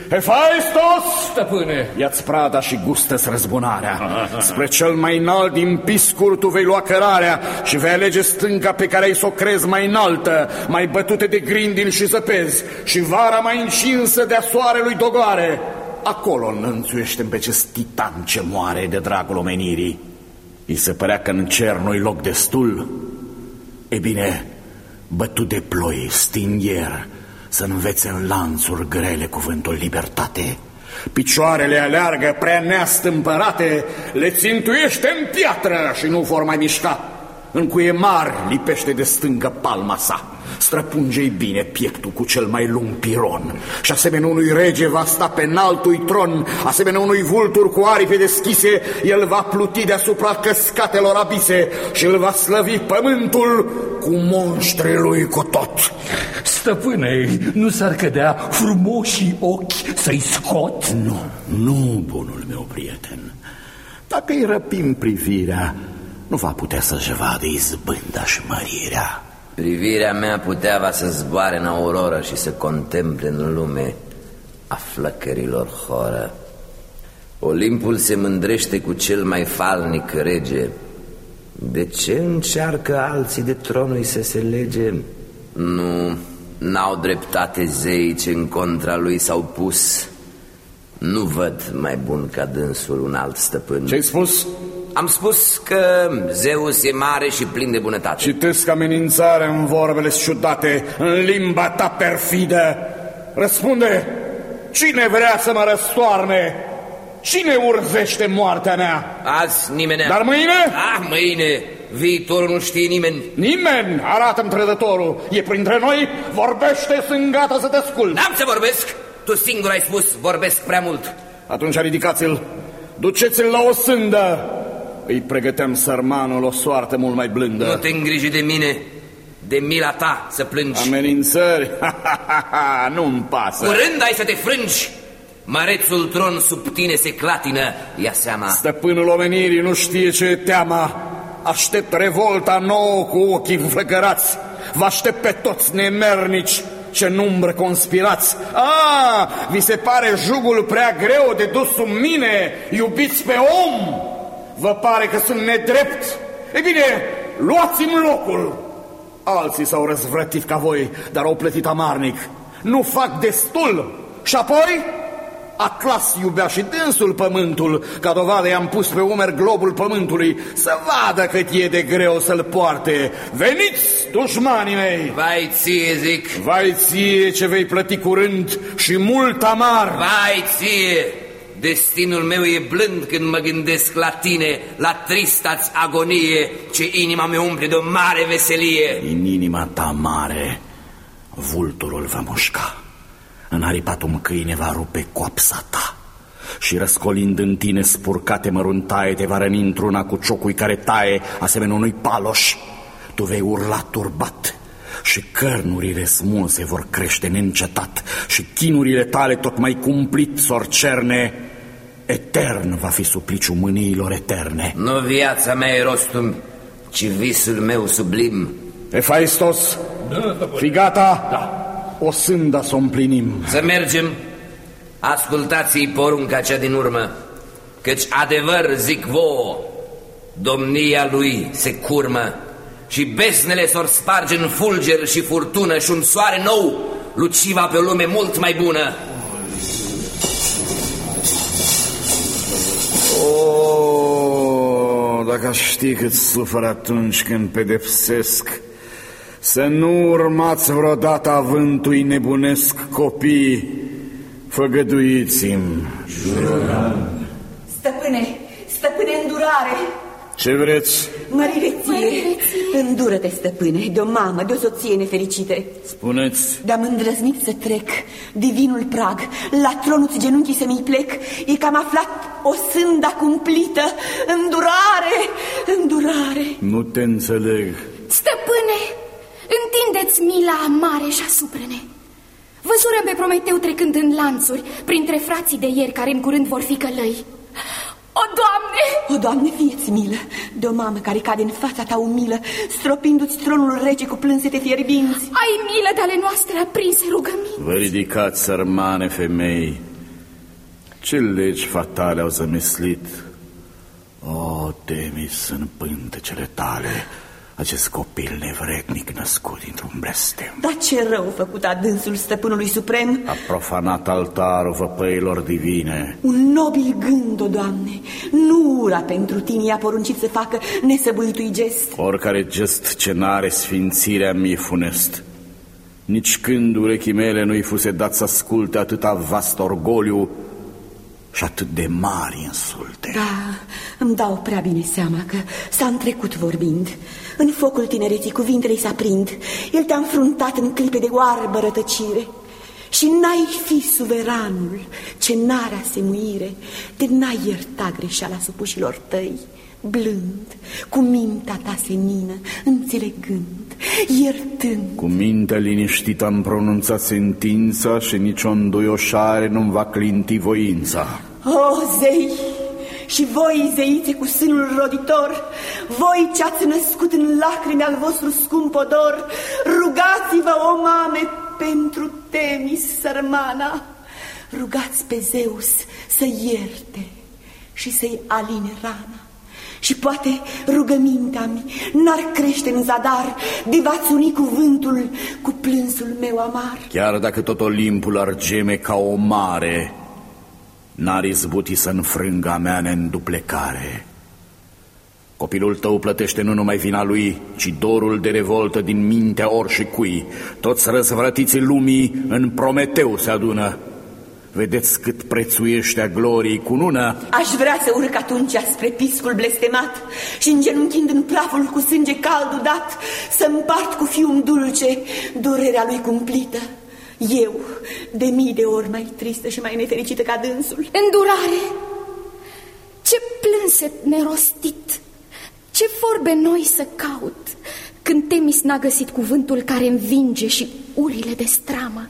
Hefaistos!
Stăpâne!
Ia-ți prada și gustă-ți răzbunarea. Spre cel mai înalt din piscuri tu vei lua cărarea și vei alege stânca pe care ai s-o crezi mai înaltă, mai bătute de grindini și zăpezi, și vara mai încinsă de-a soarelui dogoare. Acolo înălțuiește pe acest titan ce moare de dragul omenirii. I se părea că în cer nu-i loc destul. E bine, bătut de ploi, stingher, să învețe în lanțuri grele cuvântul libertate. Picioarele aleargă prea neastâmpărate, le țintuiește în piatră și nu vor mai mișca. În cuie mari lipește de stângă palma sa, străpunge-i bine pieptul cu cel mai lung piron și asemenea unui rege va sta pe înaltui tron, asemenea unui vultur cu aripe deschise, el va pluti deasupra căscatelor abise și îl va slăvi pământul cu monștrii lui cu tot.
Stăpâne, nu s-ar cădea frumoșii ochi să-i scot?
Nu, bunul meu prieten. Dacă îi răpim privirea, nu va putea să-și vadă izbânda și mărirea.
Privirea mea putea să zboare în auroră și să contemple în lume a flăcărilor horă. Olimpul se mândrește cu cel mai falnic rege. De ce încearcă alții de tronul să se lege? N-au dreptate zeii ce în contra lui s-au pus. Nu văd mai bun ca dânsul un alt stăpân.
Ce-ai spus?
Am spus că Zeus e mare și plin de bunătate.
Citesc amenințarea în vorbele ciudate, în limba ta perfidă. Răspunde, cine vrea să mă răstoarne? Cine urzește moartea mea?
Azi nimeni.
Dar mâine?
Mâine. Viitorul nu știe nimeni.
Nimeni? Arată-mi trădătorul. E printre noi? Vorbește, sunt gata să te ascult.
N-am să vorbesc. Tu singur ai spus, vorbesc prea mult.
Atunci ridicați-l, duceți-l la o sândă. Îi pregăteam sărmanul o soartă mult mai blândă.
Nu te îngriji de mine, de mila ta să plângi.
Amenințări? Nu-mi pasă.
Curând ai să te frângi. Mărețul tron sub tine se clatină, ia seama.
Stăpânul omenirii nu știe ce e teama. Aștept revolta nouă cu ochii înflăcărați. Vă aștept pe toți nemernici ce numbră conspirați. Vi se pare jugul prea greu de dus sub mine, iubiți pe om? Vă pare că sunt nedrept? E bine, luați-mi locul. Alții s-au răzvrătit ca voi, dar au plătit amarnic. Nu fac destul. Și apoi, Atlas iubea și dânsul pământul. Ca dovadă i-am pus pe umeri globul pământului, să vadă cât e de greu să-l poarte. Veniți, dușmanii mei!
Vai ție, zic!
Vai ție ce vei plăti curând și mult amar!
Vai ție! Destinul meu e blând când mă gândesc la tine, la trista-ți agonie, ce inima mea umple de o mare veselie.
În inima ta mare, vulturul va mușca, înaripatul câine va rupe coapsa ta și răscolind în tine spurcate măruntaie, te va răni într-una cu ciocui care taie, asemenea unui paloș. Tu vei urla turbat și cărnurile smulse vor crește neîncetat și chinurile tale tot mai cumplit s-or cerne. Etern va fi supliciul mâniilor eterne.
Nu viața mea e rostul, ci visul meu sublim.
Hefaistos, fii gata?
Da.
O sânda să o împlinim.
Să mergem. Ascultați-i porunca cea din urmă, căci adevăr zic vouă, domnia lui se curmă și besnele s-or sparge în fulger și furtună și un soare nou luciva pe o lume mult mai bună.
Dacă aș ști cât sufer atunci când pedepsesc, să nu urmați vreodată avântui nebunesc copii. Făgăduiți-mi.
Stăpâne, îndurare.
Ce vreți?
Mărire ție. Îndură-te, stăpâne, de o mamă, de o soție nefericite.
Spuneți.
De-am îndrăznit să trec divinul prag, la tronul genunchii să-mi plec, e că am aflat o sânda cumplită. Îndurare.
Nu te înțeleg.
Stăpâne, întindeți mila mare și asupra-ne. Văzurăm pe Prometeu trecând în lanțuri printre frații de ieri care în curând vor fi călăi. O, Doamne!
O, Doamne, fie-ți milă de o mamă care cade în fața ta umilă, stropindu-ți tronul rece cu plânsete fierbinți.
Ai milă de ale noastre aprinse rugăminți.
Vă ridicați, sărmane femei, Ce legi fatale au zămislit, o, Temis, în pântecele tale, acest copil nevrednic născut dintr-un blestem.
Dar ce rău făcut adânsul stăpânului suprem?
A profanat altarul văpăilor divine.
Un nobil gând, o Doamne, nu ura pentru tine i-a poruncit să facă nesăbuitui gest.
Oricare gest ce n-are sfințirea mi-e funest. Nici când urechii mele nu-i fuse dat să asculte atâta vast orgoliu și atât de mari insulte.
Da, îmi dau prea bine seama că s-a întrecut vorbind. În focul tinereții cuvintele-i s-aprind. El te-a înfruntat în clipe de oarbă rătăcire. Și n-ai fi suveranul ce n-are asemuire, de n-ai ierta greșeala supușilor tăi. Blând, cu mintea ta senină, înțelegând, iertând.
Cu mintea liniștită am pronunțat sentința și nicio înduioșare nu-mi va clinti voința.
O, zei, și voi, zeițe cu sânul roditor, voi ce-ați născut în lacrimi al vostru scump odor, rugați-vă, o mame, pentru Temis sărmana. Rugați pe Zeus să ierte și să-i aline rana. Și poate rugămintea-mi n-ar crește în zadar de v-ați uni cuvântul cu plânsul meu amar.
Chiar dacă tot Olimpul ar geme ca o mare, n-ar izbuti să înfrângă a mea neînduplecare. Copilul tău plătește nu numai vina lui, ci dorul de revoltă din mintea oricui. Toți răzvrătiții lumii în Prometeu se adună. Vedeți cât prețuiește a gloriei cunună?
Aș vrea să urc atunci spre piscul blestemat și îngenunchind în praful cu sânge cald udat să împart cu fiul dulce durerea lui cumplită. Eu, de mii de ori mai tristă și mai nefericită ca dânsul.
Îndurare! Ce plânset nerostit! Ce vorbe noi să caut când Temis n-a găsit cuvântul care învinge și urile de stramă?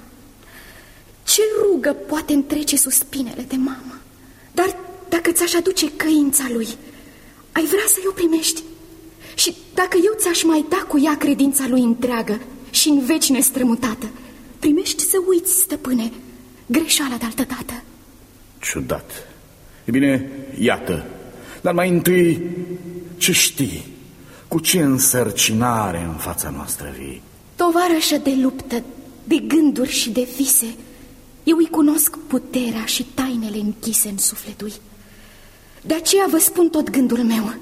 Ce rugă poate întrece suspinele de mamă? Dar dacă ți-aș aduce căința lui, ai vrea să-i o primești? Și dacă eu ți-aș mai da cu ea credința lui întreagă și în veci nestrămutată, primești să uiți, stăpâne, greșeala de altădată.
Ciudat. E bine, iată. Dar mai întâi, ce știi? Cu ce însărcinare în fața noastră vii?
Tovarășă de luptă, de gânduri și de vise, eu îi cunosc puterea și tainele închise în sufletul. De aceea vă spun tot gândul meu.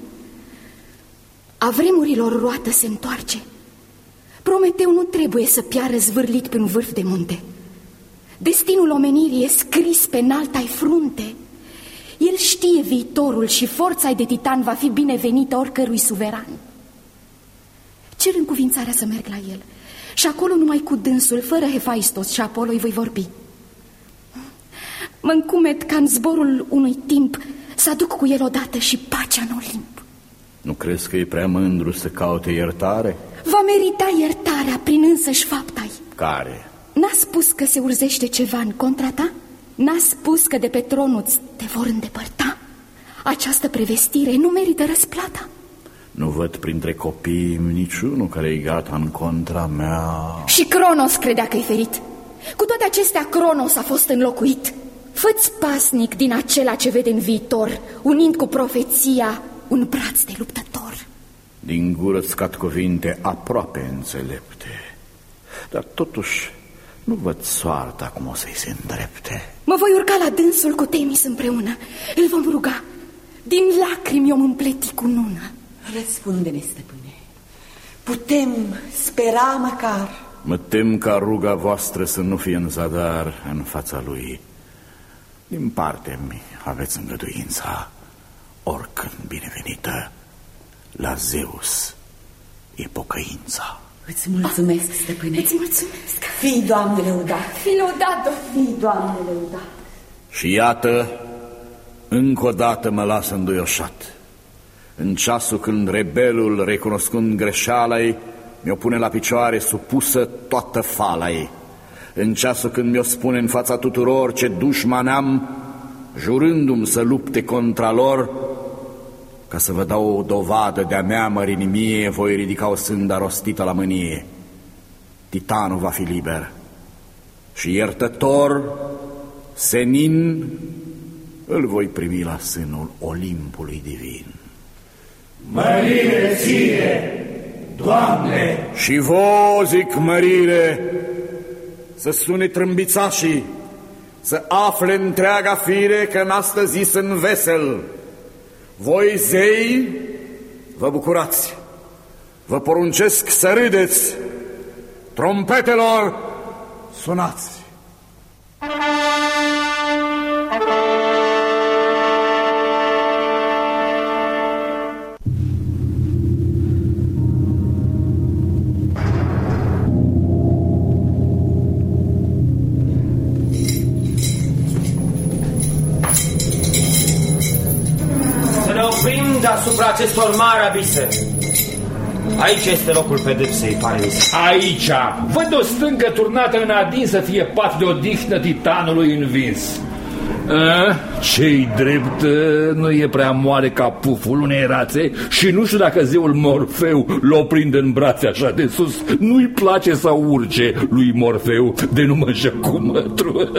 A vremurilor roată se întoarce. Prometeu nu trebuie să piară zvârlit pe un vârf de munte. Destinul omenirii e scris pe înalta-i frunte. El știe viitorul și forța-i de titan va fi binevenită oricărui suveran. Cer încuvințarea să merg la el și acolo numai cu dânsul, fără Hefaistos și Apollo, îi voi vorbi. Mă încumet ca în zborul unui timp să aduc cu el odată și pacea în Olimp.
Nu crezi că e prea mândru să caute iertare?
Va merita iertarea prin însăși fapta-i.
Care?
N-a spus că se urzește ceva în contra ta? N-a spus că de pe tronul te vor îndepărta? Această prevestire nu merită răsplata.
Nu văd printre copii niciunul care e gata în contra mea.
Și Cronos credea că-i ferit. Cu toate acestea, Cronos a fost înlocuit. Fă-ți pasnic din acela ce vede în viitor, unind cu profeția un braț de luptător.
Din gură-ți scad cuvinte aproape înțelepte, dar totuși nu văd soarta cum o să-i se îndrepte.
Mă voi urca la dânsul cu Temis împreună. Îl vom ruga. Din lacrimi om împleti cu nună.
Răspunde-ne, stăpâne. Putem spera măcar.
Mă tem ca ruga voastră să nu fie în zadar în fața lui. Din partea-mi aveți îngăduința, oricând binevenită, la Zeus e pocăința.
Îți mulțumesc, stăpâne.
Îți mulțumesc.
Fii, Doamne, lăudat.
Fii lăudat,
Fii, Doamne, lăudat.
Și iată, încă o dată mă las înduioșat. În ceasul când rebelul, recunoscând greșeala-i, mi-o pune la picioare supusă toată fala-i. În ceasul când mi-o spune în fața tuturor ce dușman am, jurându-mi să lupte contra lor, ca să vă dau o dovadă de-a mea mărinimie, voi ridica o sânda rostită la mânie. Titanul va fi liber și iertător, senin îl voi primi la sânul Olimpului divin.
Mărire ție, Doamne!
Și vouă zic mărire, să sune trâmbițașii, să afle întreaga fire că în astă zi sunt vesel. Voi, zei, vă bucurați, vă poruncesc să râdeți, trompetelor, sunați!
Asupra acestor mari abise. Aici este locul pedepsei, pare mi se.
Aici! Văd o stâncă turnată în adin să fie pat de odihnă titanului învins. Ce-i drept, nu e prea moare ca puful unei rațe și nu știu dacă zeul Morfeu l-o prinde în brațe așa de sus. Nu-i place să urce lui Morfeu de numășă cu mătru.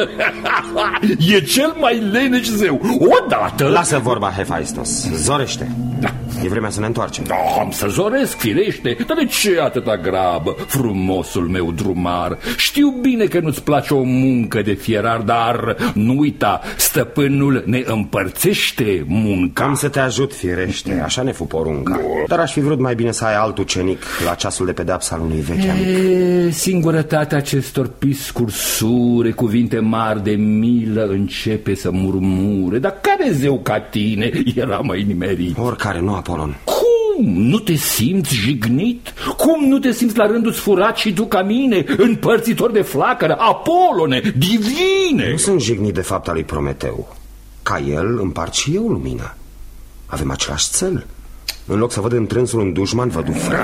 E cel mai leneș zeu. Odată...
Lasă vorba, Hephaistos, zorește.
Da.
E vremea să ne întoarcem.
Da, am să zoresc, firește. Dar de ce atâta grabă, frumosul meu drumar? Știu bine că nu-ți place o muncă de fierar, dar nu uita, stăpânul ne împărțește munca.
Am să te ajut, firește, așa ne fu porunca. Dar aș fi vrut mai bine să ai alt ucenic la ceasul de pedeapsă al unui vechi amic.
Singurătatea acestor piscuri sure, cuvinte mari de milă începe să murmure. Dar care zeu ca tine era mai nimerit?
Oricare, nu Apolon.
Cum? Nu te simți jignit? Cum nu te simți la rândul sfurat și tu ca mine, împărțitor de flacără, Apolone, divine?
Nu sunt jignit de fapta lui Prometeu. Ca el împart și eu lumina. Avem același țel. În loc să văd întrânsul un dușman, văd un fred.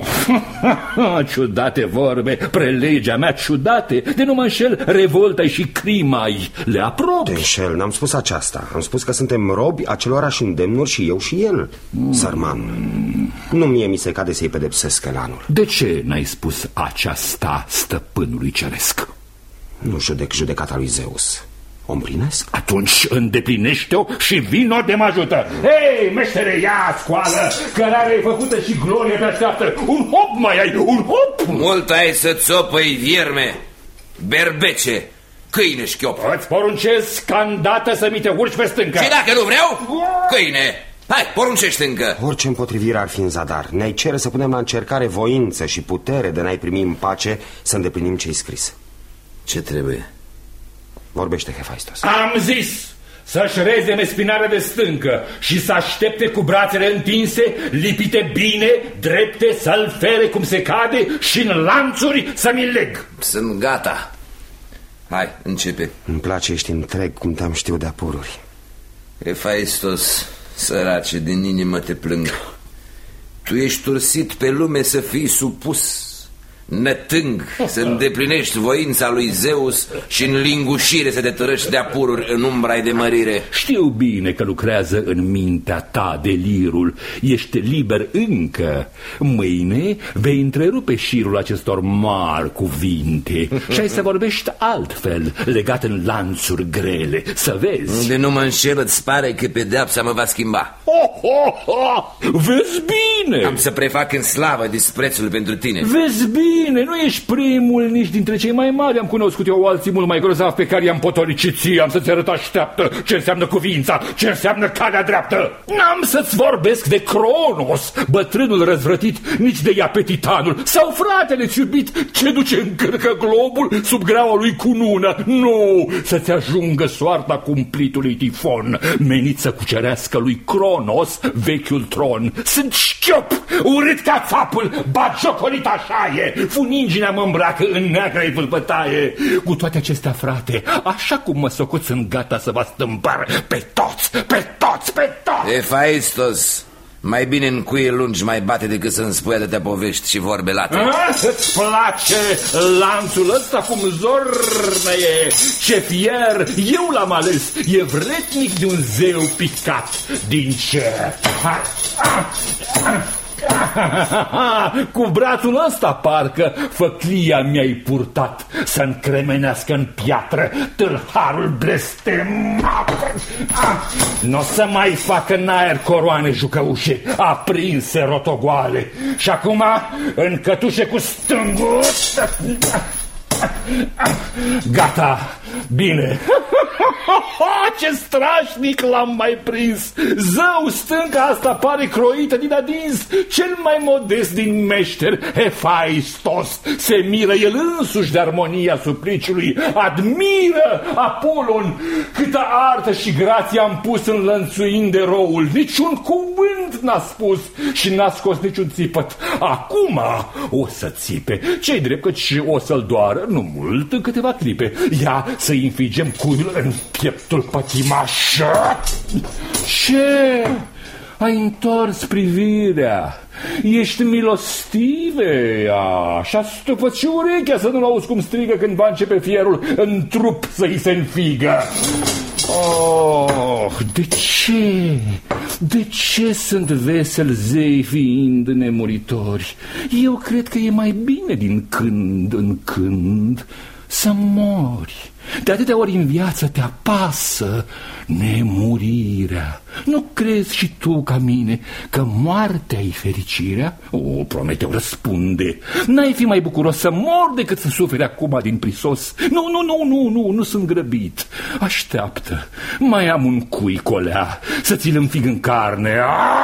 Ciudate vorbe, prelegea mea ciudate. De nu mă înșel, revolta și crima-i le aprobi.
Te înșel, n-am spus aceasta. Am spus că suntem robi acelorași îndemnuri și eu și el. Sărman, nu mie mi se cade să-i pedepsesc elanul.
De ce n-ai spus aceasta stăpânului ceresc?
Nu judec judecata lui Zeus. O împlinesc?
Atunci îndeplinește-o și vino de mă ajută. Hei, meștere, ia scoală, cărarea e făcută și gloria te așteaptă. Un hop mai ai, un hop.
Mult ai să țopăi, vierme, berbece, câine șchiop.
Îți poruncesc ca îndată să mi te urci pe stâncă.
Și dacă nu vreau, câine, hai, poruncește încă.
Orice împotrivire ar fi în zadar. Ne-ai cere să punem la încercare voință și putere de n-ai primi în pace să îndeplinim ce-i scris.
Ce trebuie?
Vorbește, Hephaistos.
Am zis să-și rezeme spinarea de stâncă și să aștepte cu brațele întinse, lipite bine, drepte, să-l fere cum se cade și în lanțuri să mi leg.
Sunt gata. Hai, începe.
Îmi place, ești întreg cum te-am știut de apururi.
Hephaistos, sărace, din inimă te plâng. Tu ești tursit pe lume să fii supus, nătâng, să îndeplinești voința lui Zeus și în lingușire să te tărăști de apururi în umbra-i de mărire.
Știu bine că lucrează în mintea ta delirul. Ești liber încă. Mâine vei întrerupe șirul acestor mari cuvinte și ai să vorbești altfel, legat în lanțuri grele. Să vezi.
De nu mă înșel, îți pare că pedeapsa mă va schimba.
Vezi bine.
Am să prefac în slavă disprețul pentru tine.
Vezi bine. Nu ești primul nici dintre cei mai mari. Am cunoscut eu alții mult mai grozavi pe care i-am potolicit ție. Am să-ți arăt așteaptă ce înseamnă cuvința, ce înseamnă calea dreaptă. N-am să-ți vorbesc de Cronos, bătrânul răzvrătit, nici de ea pe titanul, sau fratele-ți iubit ce duce în cârcă globul sub greaua lui cunună. Nu, să-ți ajungă soarta cumplitului Tifon, menit să cucerească lui Cronos vechiul tron. Sunt șchiop, urât ca țapul, bagiocolit așa e. Funinginea mă îmbracă în neagră-i vâlpătaie. Cu toate acestea, frate, așa cum mă socoți, sunt gata să vă stâmpar pe toți, pe toți, pe toți.
Hephaistos, mai bine în cuie lungi mai bate decât să-mi spui atâtea povești și vorbe late.
Să-ți place lanțul ăsta cum zornăie? Ce fier, eu l-am ales. E vretnic de un zeu picat din cer. Cu brațul ăsta parcă făclia mi-ai purtat să-mi cremenească în piatră tâlharul blestemat. N-o să mai facă în aer coroane jucăușe aprinse rotogoale. Și acum în cătușe cu stângul. Gata, bine. Ce strașnic l-am mai prins. Zău, stânca asta pare croită din adins. Cel mai modest din meșteri, Hefaistos, se miră el însuși de armonia supliciului. Admiră Apolon câtă artă și grație am pus în lănțuind eroul. Niciun cuvânt n-a spus și n-a scos niciun țipăt. Acum o să țipe. Ce-i drept căci o să-l doară, nu mult, în câteva clipe. Ia să-i înfigem cuiul în pieptul pătimaș. Ce? Ai întors privirea. Ești milostive. Așa stupă și urechea să nu-l auzi cum strigă când va începe fierul în trup să-i se înfigă. Oh, de ce? De ce sunt veseli zei fiind nemuritori? Eu cred că e mai bine din când în când să mori. De atâtea ori în viață te apasă nemurirea. Nu crezi și tu ca mine că moartea-i fericirea? O, Prometeu răspunde. N-ai fi mai bucuros să mor decât să suferi acum din prisos? Nu sunt grăbit. Așteaptă, mai am un cui colea să ți-l înfig în carne.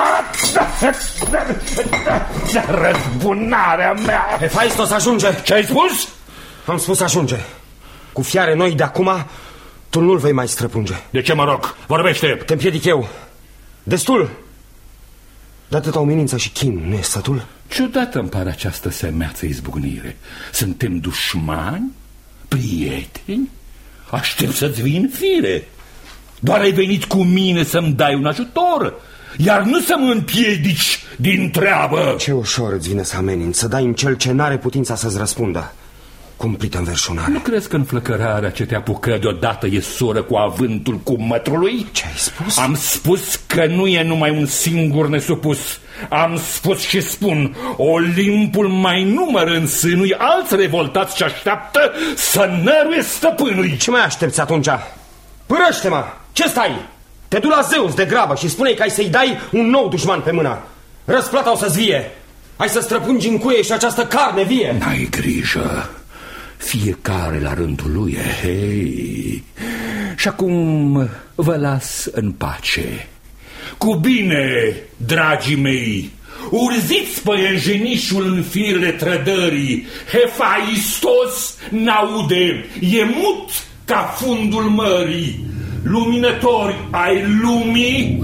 Răzbunarea mea!
Hefaistos, ajunge!
Ce-ai spus?
Am spus ajunge. Cu fiare noi de acum, tu nu-l vei mai străpunge.
De ce mă rog? Vorbește!
Te împiedic eu. Destul! De atâta umilință și chin, nu e sătul?
Ciudată îmi pare această semeață izbucnire. Suntem dușmani? Prieteni? Aștept să-ți vin fire. Doar ai venit cu mine să-mi dai un ajutor, iar nu să mă împiedici din treabă.
Ce ușor îți vine să ameninți, să dai în cel ce n-are putința să-ți răspundă. Cumplită înverșunare.
Nu crezi că înflăcărarea ce te apucă deodată e soră cu avântul cumătrului?
Ce ai spus?
Am spus că nu e numai un singur nesupus. Am spus și spun, Olimpul mai numără în sânui alți revoltați ce așteaptă să năruie stăpânului.
Ce mai aștepți atunci? Părăște-mă! Ce stai? Te du la Zeus de grabă și spune-i că ai să-i dai un nou dușman pe mână. Răsplata o să-ți vie. Ai să străpungi în cuie și această carne vie.
N-ai grijă. Fiecare la rândul lui. Hei. Și acum vă las în pace. Cu bine, dragii mei. Urziți păienjenișul în firele trădării. Hefaistos n-aude, e mut ca fundul mării. Luminători ai lumii,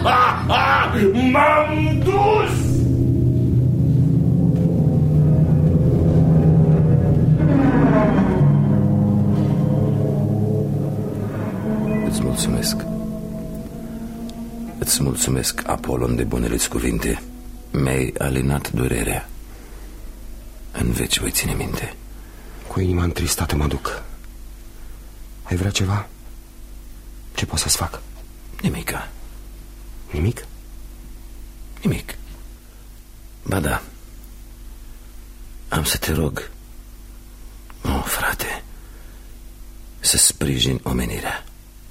m-am dus!
Îți mulțumesc, Apolon, de bunele-ți cuvinte. Mi-ai alinat durerea. În veci voi ține minte.
Cu inima întristată mă duc. Ai vrea ceva? Ce pot să-ți fac?
Nimica.
Nimic?
Nimic. Ba da. Am să te rog, frate, să sprijini omenirea.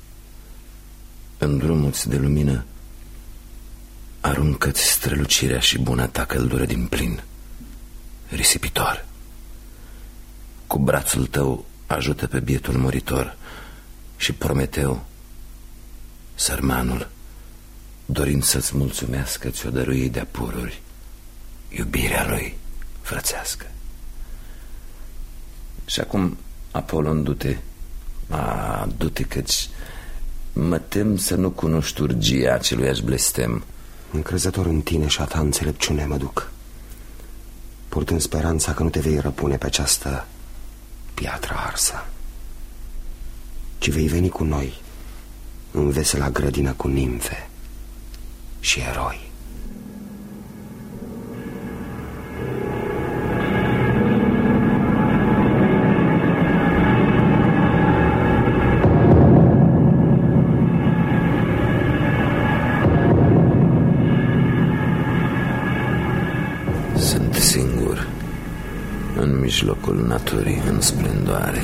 În drumul-ți de lumină aruncă-ți strălucirea și buna ta căldură din plin, risipitor. Cu brațul tău ajută pe bietul muritor și Prometeu, sărmanul, dorind să-ți mulțumească, ți-o dărui de-a pururi iubirea lui frățească. Și acum, Apolon, du-te, du-te, căci mă tem să nu cunoști urgia aceluiași blestem.
Încrezător în tine și a ta înțelepciune mă duc, purtând speranța că nu te vei răpune pe această piatră arsă, ci vei veni cu noi în vesela grădină cu nimfe și eroi.
în mijlocul naturii, în splendoare.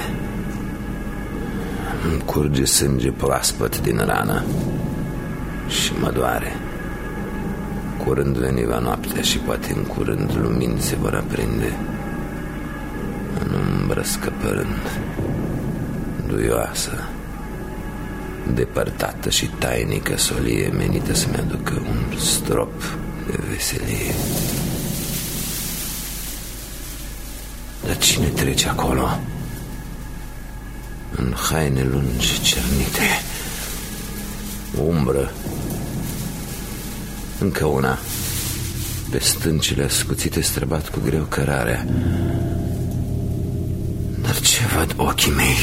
Îmi curge sânge proaspăt din rană și mă doare. Curând veniva noaptea și poate în curând lumini se vor aprinde în umbră scăpărând, duioasă, depărtată și tainică solie menită să-mi aducă un strop de veselie. Dar cine trece acolo? În haine lungi cernite, umbră. Încă una. Pe stâncile ascuțite străbat cu greu cărarea. Dar ce văd ochii mei?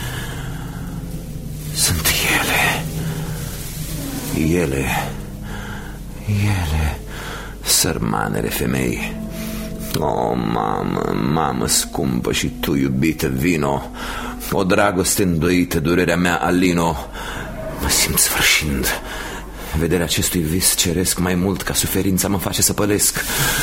Sunt ele, sărmanele femei. O, mamă scumpă și tu, iubită, vino. O dragoste îndoită, durerea mea alino. Mă simt sfârșind. Vederea acestui vis ceresc mai mult ca suferința mă face să pălesc.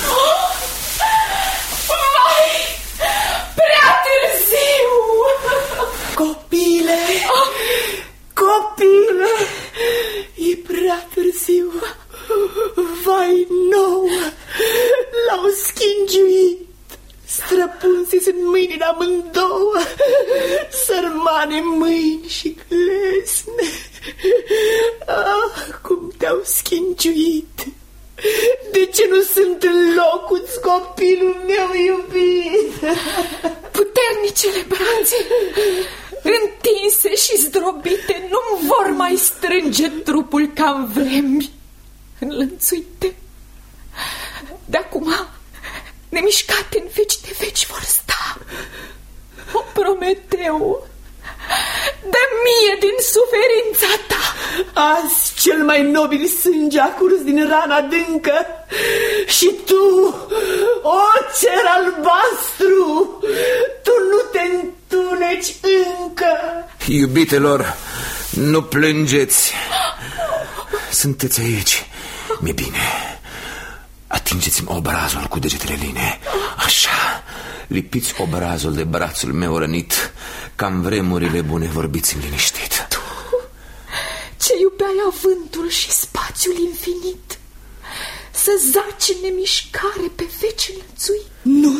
Vai! Prea târziu! Copile! Copile! E prea târziu! Vai nouă! L-au schingiuit! Străpunse sunt mâinile amândouă, sărmane mâini și glesne. Ah, cum te-au schingiuit! De ce nu sunt în locul-ți, copilul meu iubit?
Puternicele brațe, întinse și zdrobite, nu vor mai strânge trupul ca în vremi înlănțuite. De acum, nemișcate în veci de veci vor sta. O, Prometeu, dă mie din suferința ta.
Azi cel mai nobil sânge a curs din rana adâncă și tu, o cer albastru, tu nu te întuneci încă.
Iubitelor, nu plângeți. Sunteți aici. Mi-e bine. Atingeți-mi obrazul cu degetele line. Așa. Lipiți obrazul de brațul meu rănit. Ca în vremurile bune, vorbiți-mi liniștit.
Tu, ce iubeai avântul și spațiul infinit, să zaci în nemișcare pe veci înlățui.
Nu,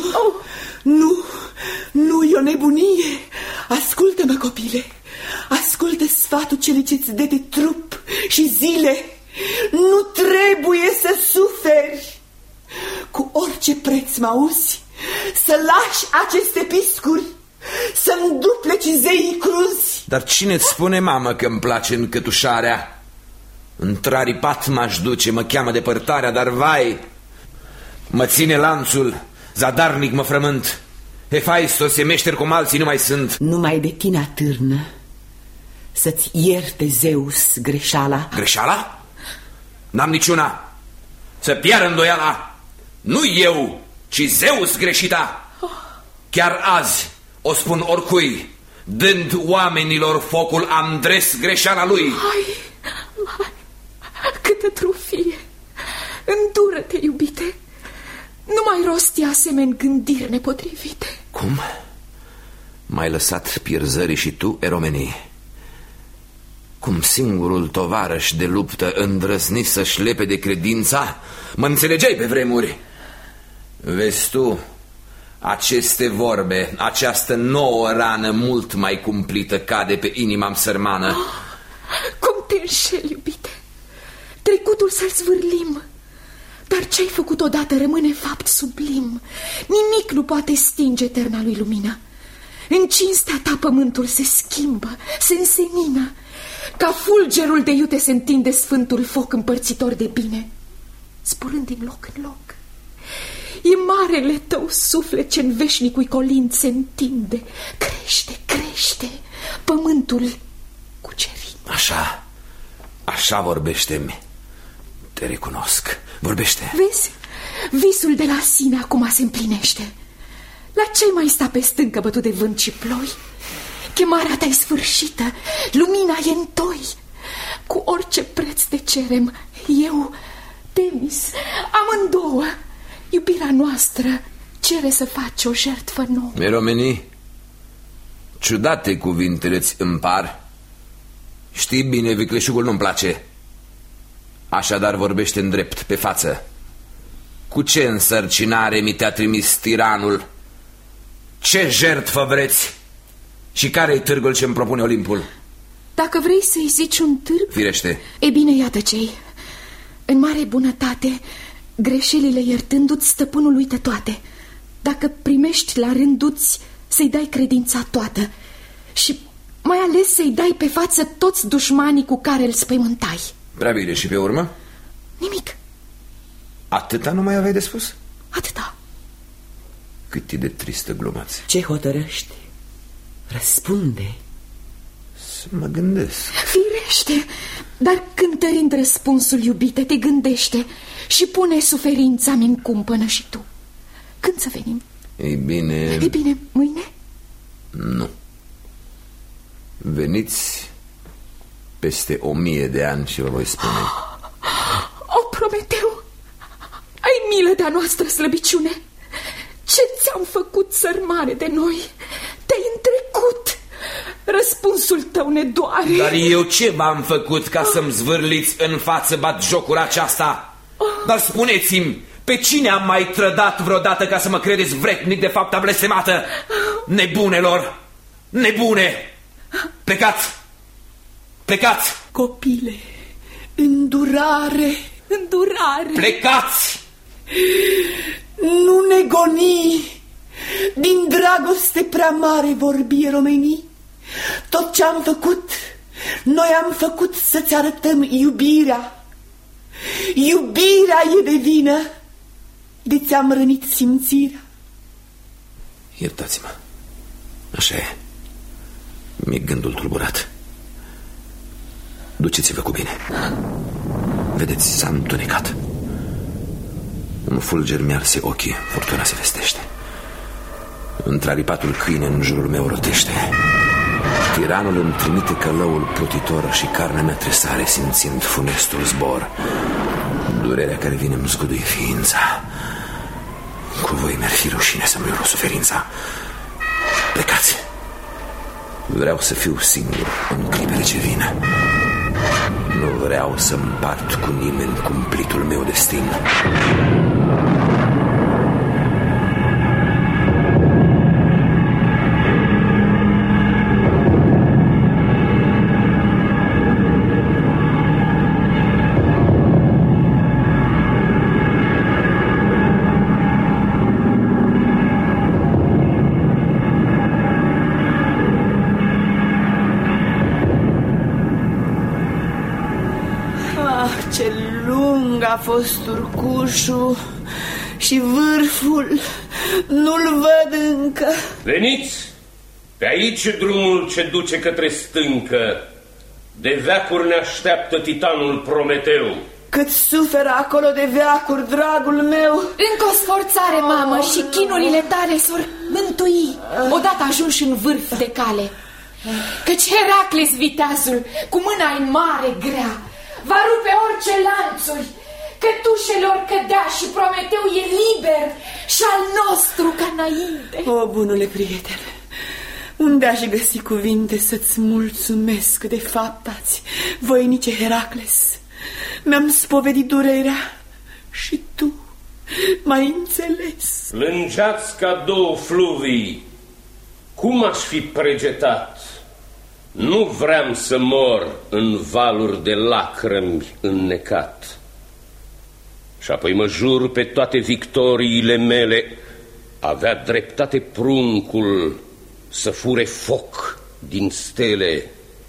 nu, e o nebunie. Ascultă-mă, copile. Ascultă sfatul celui ce-ți dă de trup și zile. Nu trebuie să suferi. Cu orice preț, mă auzi, să lași aceste piscuri, să-mi dupleci zeii cruzi.
Dar cine-ți spune, mamă, că îmi place încătușarea? Întraripat m-aș duce, mă cheamă depărtarea, dar vai, mă ține lanțul, zadarnic mă frământ. Hefaistos, e meșter cum alții nu mai sunt.
Numai de tine atârnă să-ți ierte Zeus greșeala.
Greșeala? N-am niciuna. Să piară îndoiala. Nu eu, ci Zeus greșita. Chiar azi o spun oricui, dând oamenilor focul, am dres greșeala lui.
Hai, câtă trufie. Îndură-te, iubite. Nu mai rosti asemeni gândiri nepotrivite.
Cum? M-ai lăsat pierzării și tu, eromenii? Cum singurul tovarăș de luptă îndrăzni să-și lepe de credința? Mă înțelegeai pe vremuri. Vezi tu, aceste vorbe, această nouă rană mult mai cumplită cade pe inima-mi sărmană.
Cum te înșeli, iubite. Trecutul să-l zvârlim, dar ce-ai făcut odată rămâne fapt sublim. Nimic nu poate stinge eterna lui lumină. În cinstea ta pământul se schimbă, se însenină. Ca fulgerul de iute se întinde sfântul foc împărțitor de bine, zburând din loc în loc. E marele tău suflet ce în veșnicul colint se întinde. Crește, crește, pământul cucerind.
Așa vorbește-mi. Te recunosc. Vorbește.
Vezi? Visul de la sine acum se împlinește. La ce mai sta pe stâncă bătut de vânt și ploi? Chemarea ta-i sfârșită, lumina e în toi. Cu orice preț te cerem, eu, Temis, amândouă, iubirea noastră cere să faci o jertfă nouă.
Miromenii, ciudate cuvintele-ți îmi par. Știi bine, vicleșugul nu-mi place. Așadar vorbește în drept, pe față. Cu ce însărcinare mi te-a trimis tiranul? Ce jertfă vreți? Și care-i târgul ce-mi propune Olimpul?
Dacă vrei să-i zici un târg...
Firește.
E bine, iată ce-i. În mare bunătate, greșelile iertându-ți, stăpânul uită toate. Dacă primești la rânduți, să-i dai credința toată. Și mai ales să-i dai pe față toți dușmanii cu care îl spăimântai.
Prea bine, și pe urmă?
Nimic.
Atâta nu mai aveai de spus?
Atâta.
Cât e de tristă gluma-ți.
Ce hotărăști? Răspunde.
Să mă gândesc.
Firește, dar cântărind răspunsul, iubite, te gândește și pune suferința-mi în cumpănă și tu. Când să venim?
Ei bine...
Ei bine, mâine?
Nu. Veniți peste 1000 de ani și vă voi spune.
O, Prometeu, ai milă de-a noastră slăbiciune. Ce ți-am făcut, sărmane, de noi? Te-ai întrecut. Răspunsul tău ne doare.
Dar eu ce v-am făcut ca să-mi zvârliți în față batjocura aceasta? Dar spuneți-mi, pe cine am mai trădat vreodată ca să mă credeți vretnic de fapta blestemată? Nebunelor! Nebune! Plecați! Plecați!
Copile, îndurare,
îndurare.
Plecați!
Nu ne goni. Din dragoste prea mare vorbi romenii. Tot ce am făcut, noi am făcut să-ți arătăm iubirea. Iubirea e de vină de ți-am rănit simțirea.
Iertați-mă. Așa e. Mi-e gândul tulburat. Duceți-vă cu bine. Vedeți, s-a întunecat. Un fulger mi-arse ochii, furtuna se vestește. Întraripatul câine în jurul meu rotește. Tiranul îmi trimite călăul plutitor și carnea mea tresare, simțind funestul zbor. Durerea care vine îmi zguduie ființa. Cu voi mi-ar fi rușine să-mi iau suferința. Plecați. Vreau să fiu singur în clipele ce vin. Nu vreau să împart cu nimeni cumplitul meu destin.
A fost urcușul și vârful nu-l văd încă.
Veniți! Pe aici drumul ce duce către stâncă. De veacuri ne așteaptă titanul Prometeu.
Cât suferă acolo de veacuri, dragul meu.
Încă o sforțare, mamă, și chinurile tale s-or mântui odată ajunși în vârf de cale. Căci Heracles, viteazul, cu mâna în mare grea, va rupe orice lanțuri. Cătușelor cădea și Prometeu e liber și al nostru ca înainte.
O, bunule prieten, unde aș găsi cuvinte să-ți mulțumesc de fapta-ți, voinice Heracles? Mi-am spovedit durerea și tu m-ai înțeles.
Plângeați ca două fluvii. Cum aș fi pregetat? Nu vreau să mor în valuri de lacrimi înnecat. Și apoi mă jur pe toate victoriile mele, avea dreptate pruncul să fure foc din stele.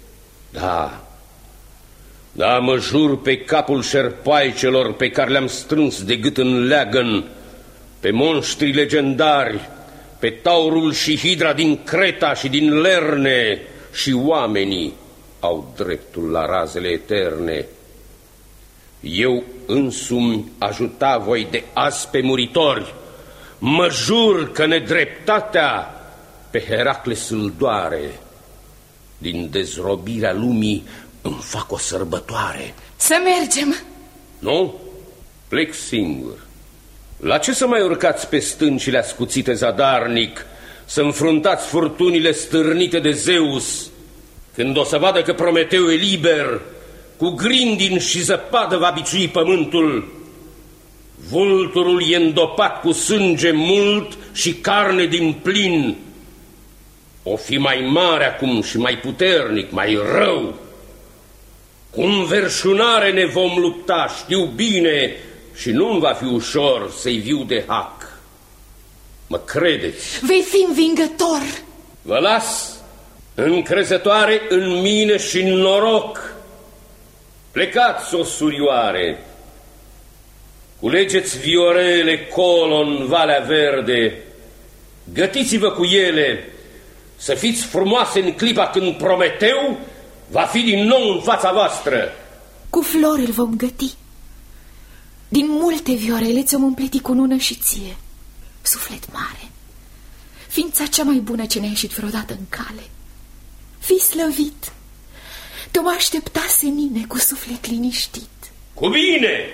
Da, mă jur pe capul șerpaicelor pe care le-am strâns de gât în leagăn, pe monștri legendari, pe taurul și hidra din Creta și din Lerne, și oamenii au dreptul la razele eterne. Eu însumi ajuta voi de azi pe muritori. Mă jur că nedreptatea pe Heracles îl doare. Din dezrobirea lumii îmi fac o sărbătoare.
Să mergem.
Nu? Plec singur.
La ce să mai urcați pe stâncile ascuțite zadarnic, să înfruntați furtunile stârnite de Zeus, când o să vadă că Prometeu e liber, cu grindini și zăpadă va biciui pământul? Vulturul e îndopat cu sânge mult și carne din plin. O fi mai mare acum și mai puternic, mai rău. Cu înverșunare ne vom lupta, știu bine, și nu-mi va fi ușor să-i viu de hac. Mă credeți?
Vei fi învingător.
Vă las încrezătoare în mine și în noroc. Plecați, o surioare, culegeți viorele colo în Valea Verde, gătiți-vă cu ele, să fiți frumoase în clipa când Prometeu va fi din nou în fața voastră.
Cu flori îl vom găti. Din multe viorele ți-om împleti cu nună și ție, suflet mare, ființa cea mai bună ce ne-a ieșit vreodată în cale. Fii slăvit, te-om aștepta senine cu suflet liniștit.
Cu bine!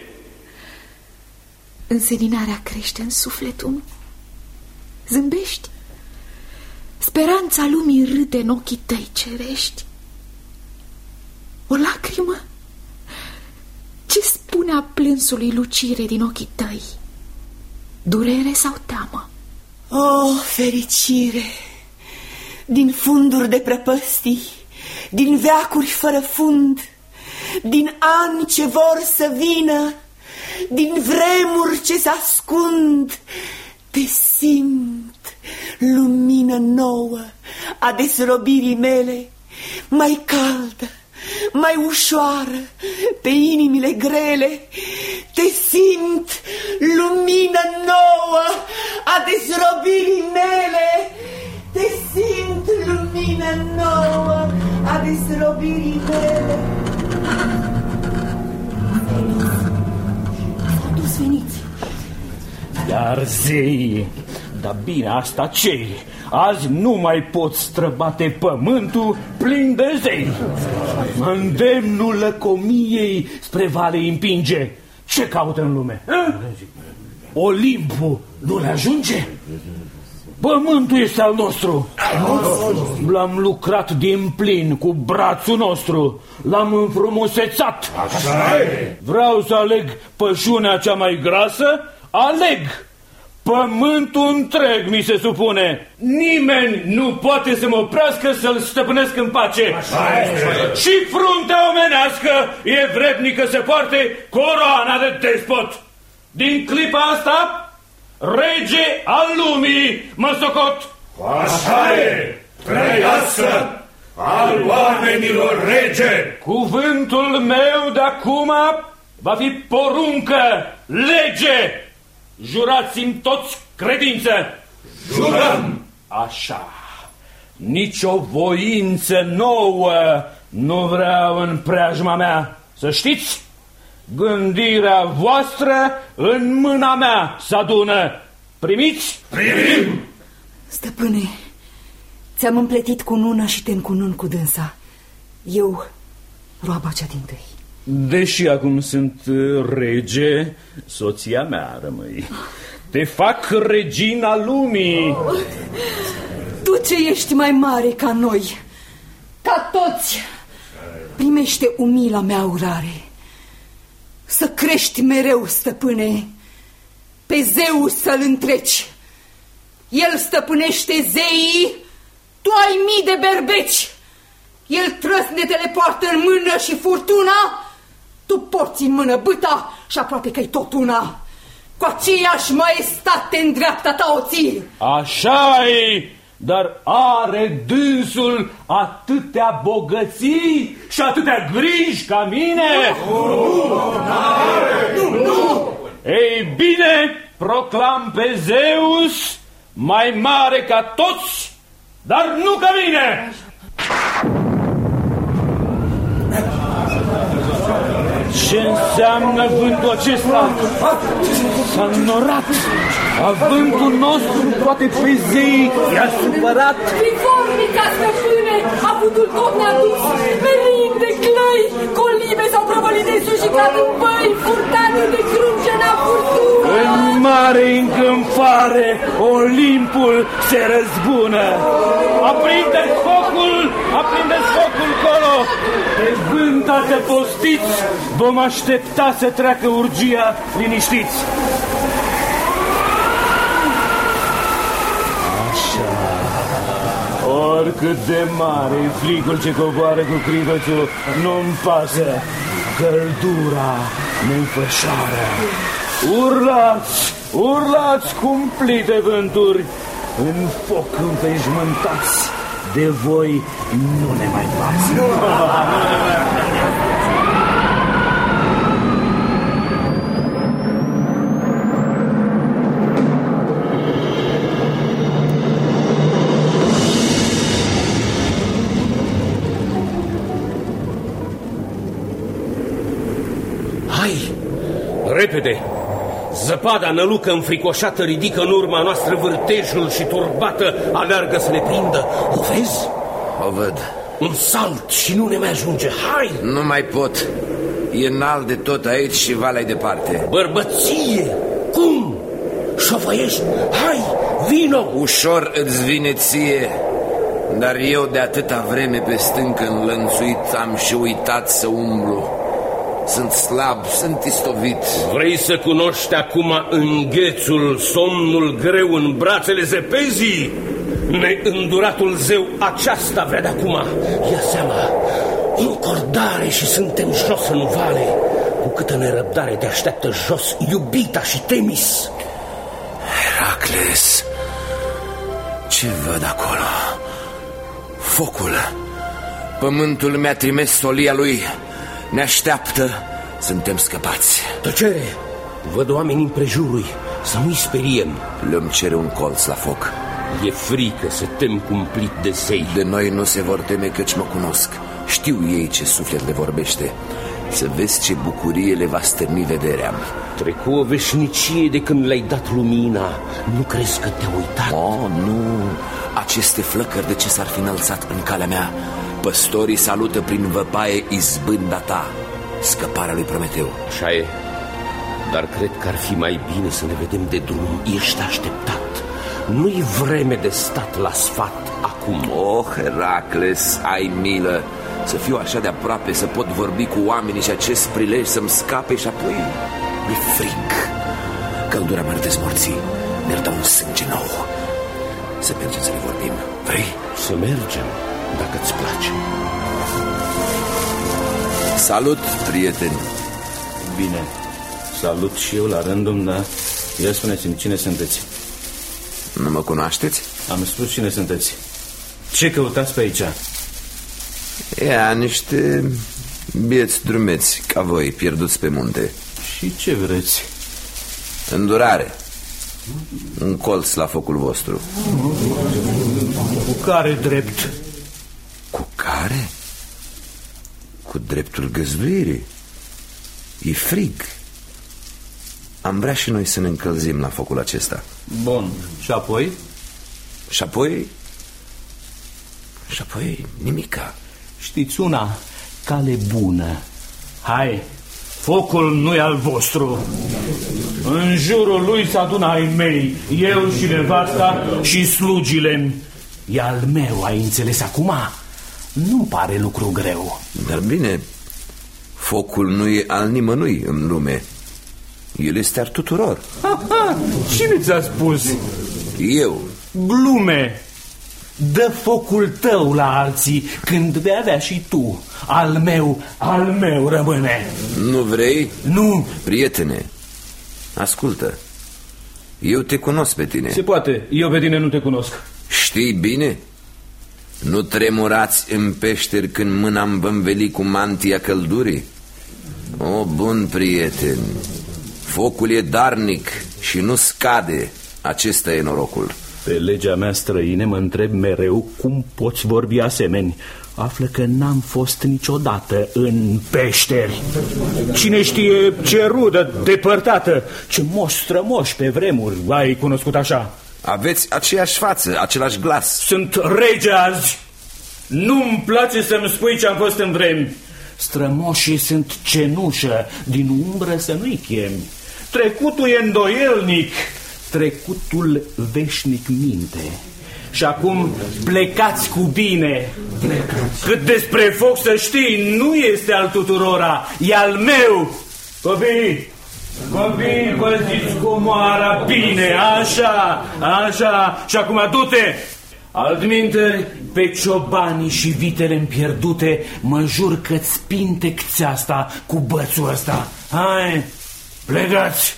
Înseninarea crește în sufletul. Zâmbești. Speranța lumii râde în ochii tăi cerești. O lacrimă? Ce spune a plânsului lucire din ochii tăi? Durere sau teamă?
Oh, fericire! Din funduri de prăpăstii, din veacuri fără fund, din ani ce vor să vină, din vremuri ce se ascund, te simt, lumină nouă a desrobirii mele, mai caldă, mai ușoară pe inimile grele. Te simt, lumină nouă a desrobirii mele. Te simt, lumină nouă a desrobirii mele.
Veniți.
Iar zei, dar bine, asta ce? Azi nu mai pot străbate pământul plin de zei. Îndemnul lăcomiei spre vale împinge. Ce caută în lume? Olimpul nu le ajunge? Pământul este al nostru. L-am lucrat din plin cu brațul nostru. L-am înfrumusețat. Vreau să aleg pășunea cea mai grasă. Aleg. Pământul întreg mi se supune. Nimeni nu poate să mă oprească să-l stăpânesc în pace. Și fruntea omenească e vrednică să poarte coroana de despot. Din clipa asta, rege al lumii mă socot.
Așa e, trăiască al oamenilor rege.
Cuvântul meu de acum va fi poruncă, lege. Jurați-mi toți credință.
Jurăm.
Așa. Nici o voință nouă nu vreau în preajma mea. Să știți, gândirea voastră în mâna mea se adună. Primiți?
Primim.
Stăpâne, ți-am împletit cu nună și te încunun cu dânsa. Eu, roaba cea dintâi.
Deși acum sunt rege, soția mea rămâi. Te fac regina lumii.
Tu ce ești mai mare ca noi, ca toți, primește umila mea urare. Să crești mereu, stăpâne, pe Zeus să-l întreci. El stăpânește zeii, tu ai mii de berbeci. El trăsnetele poartă în mână și furtuna, tu porți în mână bâta și aproape că-i tot una. Cu aceeași maestate în dreapta ta o ții.
Așa-i, dar are dânsul atâtea bogății și atâtea griji ca mine? Nu! Ei bine, proclam pe Zeus mai mare ca toți, dar nu ca mine! Ce înseamnă vântul acesta? S-a înnorat. Avântul nostru toate pe zei i-a supărat.
Trifornica, stăpâne, avutul tot ne-a dus. Venin de clăi, colibe s-au prăvălit de sus și cad în băi, furtate de crâncena furtună.
În mare tare Olimpul se răzbună. Aprindeți focul colo. Pe vântate postiți, vom aștepta să treacă urgia liniștiți. Așa. Oricât de mare e frigul ce coboară cu crivățul, nu-mi pasă. Căldura ne înfășoară. Urlați cumplite vânturi, în foc înveșmântați, de voi nu ne mai pasă.
Hai, repede! Zăpada nălucă înfricoșată ridică în urma noastră vârtejul și turbată aleargă să ne prindă. O vezi?
O văd.
Un salt și nu ne mai ajunge. Hai!
Nu mai pot. E înalt de tot aici și valea departe.
Bărbăție! Cum? Șofăiești? Hai, vino!
Ușor îți vine ție, dar eu de atâta vreme pe stâncă înlănțuit am și uitat să umblu. Sunt slab, sunt istovit.
Vrei să cunoști acum înghețul, somnul greu în brațele zepezii? Neînduratul zeu aceasta vrea de acum. Ia seama, încordare și suntem jos în vale. Cu câtă nerăbdare te așteaptă jos iubita și Temis.
Heracles, ce văd acolo? Focul. Pământul mi-a trimis solia lui. Ne așteaptă, suntem scăpați.
Tăcere! Văd oameni împrejurului, să nu-i speriem.
Le-mi cere un colț la foc.
E frică să tem cumplit de zei.
De noi nu se vor teme căci mă cunosc. Știu ei ce suflet le vorbește. Să vezi ce bucurie le va stârni vederea.
Trecu o veșnicie de când le-ai dat lumina. Nu crezi că te-a uitat?
Oh, nu. Aceste flăcări de ce s-ar fi înălțat în calea mea? Păstorii salută prin văpaie izbânda ta, scăparea lui Prometeu.
Așa e, dar cred că ar fi mai bine să ne vedem de drum. Ești așteptat. Nu-i vreme de stat la sfat acum.
Oh, Heracles, ai milă. Să fiu așa de aproape, să pot vorbi cu oamenii și acest prilej să-mi scape și apoi mi-e frig. Căldura mă dezmorții, ne-ar da un sânge nou. Să mergem să ne vorbim, vrei?
Să mergem, dacă-ți place.
Salut, prieteni.
Bine, salut și eu la rândul, dar ia spuneți-mi, cine sunteți?
Nu mă cunoașteți?
Am spus cine sunteți. Ce căutați pe aici?
Ia, niște bieți drumeți ca voi, pierduți pe munte.
Și ce vreți?
Îndurare. Un colț la focul vostru.
Cu care drept?
Cu care? Cu dreptul găzduirii. E frig. Am vrea și noi să ne încălzim la focul acesta.
Bun, și apoi?
Și apoi? Și apoi nimica.
Știți una, cale bună. Hai, focul nu-i al vostru. În jurul lui se adună ai mei, eu și nevasta și slugile. E al meu, ai înțeles acum? Nu pare lucru greu.
Dar bine, focul nu e al nimănui în lume. El este al tuturor.
Cine ți-a spus?
Eu.
Glume. Dă focul tău la alții când vei avea și tu. Al meu rămâne.
Nu vrei?
Nu.
Prietene, ascultă. Eu te cunosc pe tine.
Se poate, eu pe tine nu te cunosc.
Știi bine? Nu tremurați în peșteri când mâna-mi vă înveli cu mantia căldurii? O, bun prieten, focul e darnic și nu scade. Acesta e norocul.
Pe legea mea străine mă întreb mereu cum poți vorbi asemeni. Află că n-am fost niciodată în peșteri. Cine știe ce rudă depărtată, ce moș strămoși pe vremuri ai cunoscut așa.
Aveți aceeași față, același glas.
Sunt rege azi. Nu-mi place să-mi spui ce am fost în vremi. Strămoșii sunt cenușă, din umbră să nu-i chemi. Trecutul e îndoielnic, trecutul veșnic minte. Și acum plecați cu bine. Cât despre foc să știi, nu este al tuturora, e al meu. Copii, păziți comoara bine, așa. Și acum du-te. Altminteri, pe ciobanii și vitele împierdute, mă jur că-ți pintec țeasta cu bățul ăsta. Hai, plecați.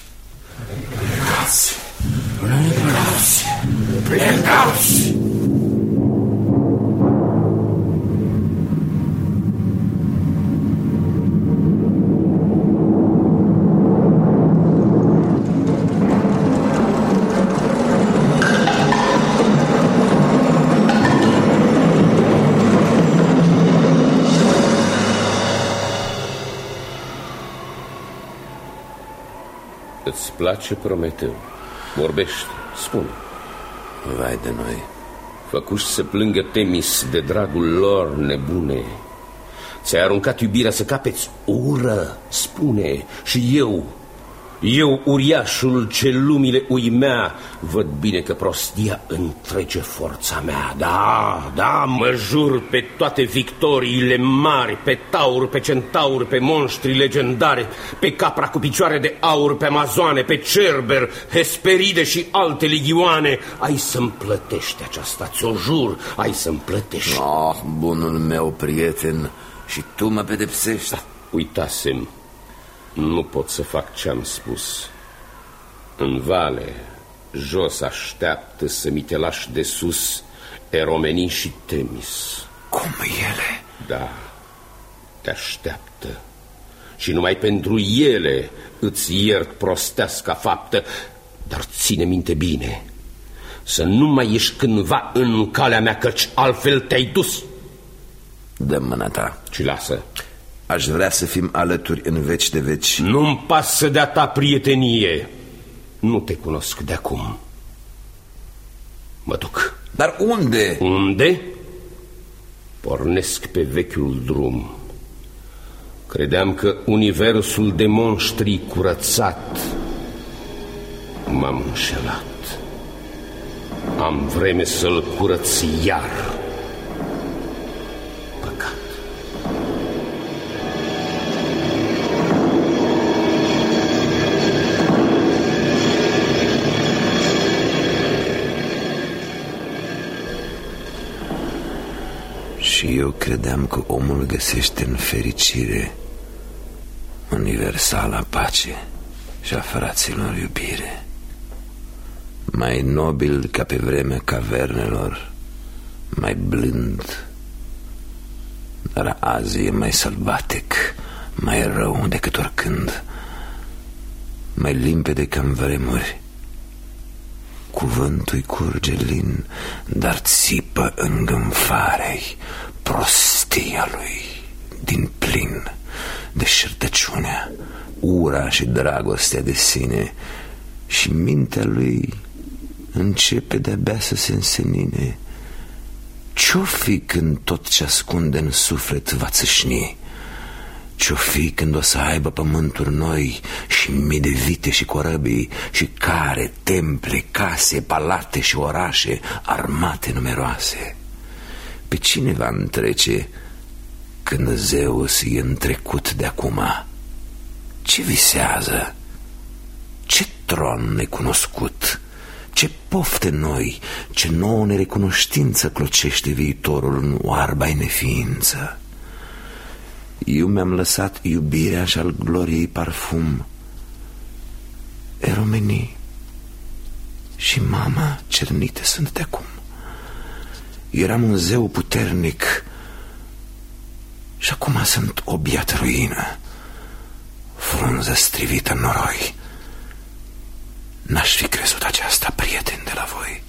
Îți place, Prometeu? Vorbește, spune.
Vai de noi.
Făcuși să plângă Temis de dragul lor, nebune. Ți-ai aruncat iubirea să capeți ură, spune. Și eu, uriașul ce lumile uimea, văd bine că prostia întrege forța mea. Da, mă jur pe toate victoriile mari, pe taur, pe centaur, pe monștri legendare, pe capra cu picioare de aur, pe amazoane, pe cerber, hesperide și alte ligioane. Ai să-mi plătești aceasta, ți-o jur, ai să-mi plătești.
Bunul meu prieten, și tu mă pedepsești.
Uitasem. Nu pot să fac ce-am spus. În vale, jos așteaptă să mi te lași de sus Eromenii și Temis.
Cum ele?
Da, te așteaptă. Și numai pentru ele îți iert prostească faptă. Dar ține minte bine, să nu mai ieși cândva în calea mea, căci altfel te-ai dus.
Dă mâna ta.
Și lasă.
Aș vrea să fim alături în veci de veci.
Nu-mi pasă de-a ta prietenie. Nu te cunosc de acum. Mă duc.
Dar unde?
Unde? Pornesc pe vechiul drum. Credeam că universul de monștri curățat. M-am înșelat. Am vreme să-l curăț iar. Păcat.
Și eu credeam că omul găsește în fericire universala pace și a fraților iubire. Mai nobil ca pe vremea cavernelor, mai blând, dar azi e mai sălbatic, mai rău decât oricând, mai limpede ca în vremuri. Cuvântul-i curge lin, dar țipă îngânfarei prostia lui din plin, deșertăciunea, ura și dragostea de sine, și mintea lui începe de-abia să se însenine. Ce-o fi când tot ce ascunde în suflet va țâșni? Ce-o fi când o să aibă pământuri noi și mii de vite și corăbii și care, temple, case, palate și orașe, armate numeroase? Pe cine va întrece când Zeus e întrecut de acum? Ce visează? Ce tron necunoscut? Ce pofte noi, ce nouă nerecunoștință clocește viitorul în oarba-i neființă? Eu mi-am lăsat iubirea și al gloriei parfum. Eromenii și mama cernite sunt de acum. Eram un zeu puternic și acum sunt o biată ruină, frunză strivită în noroi. N-aș fi crezut aceasta, prieten, de la voi.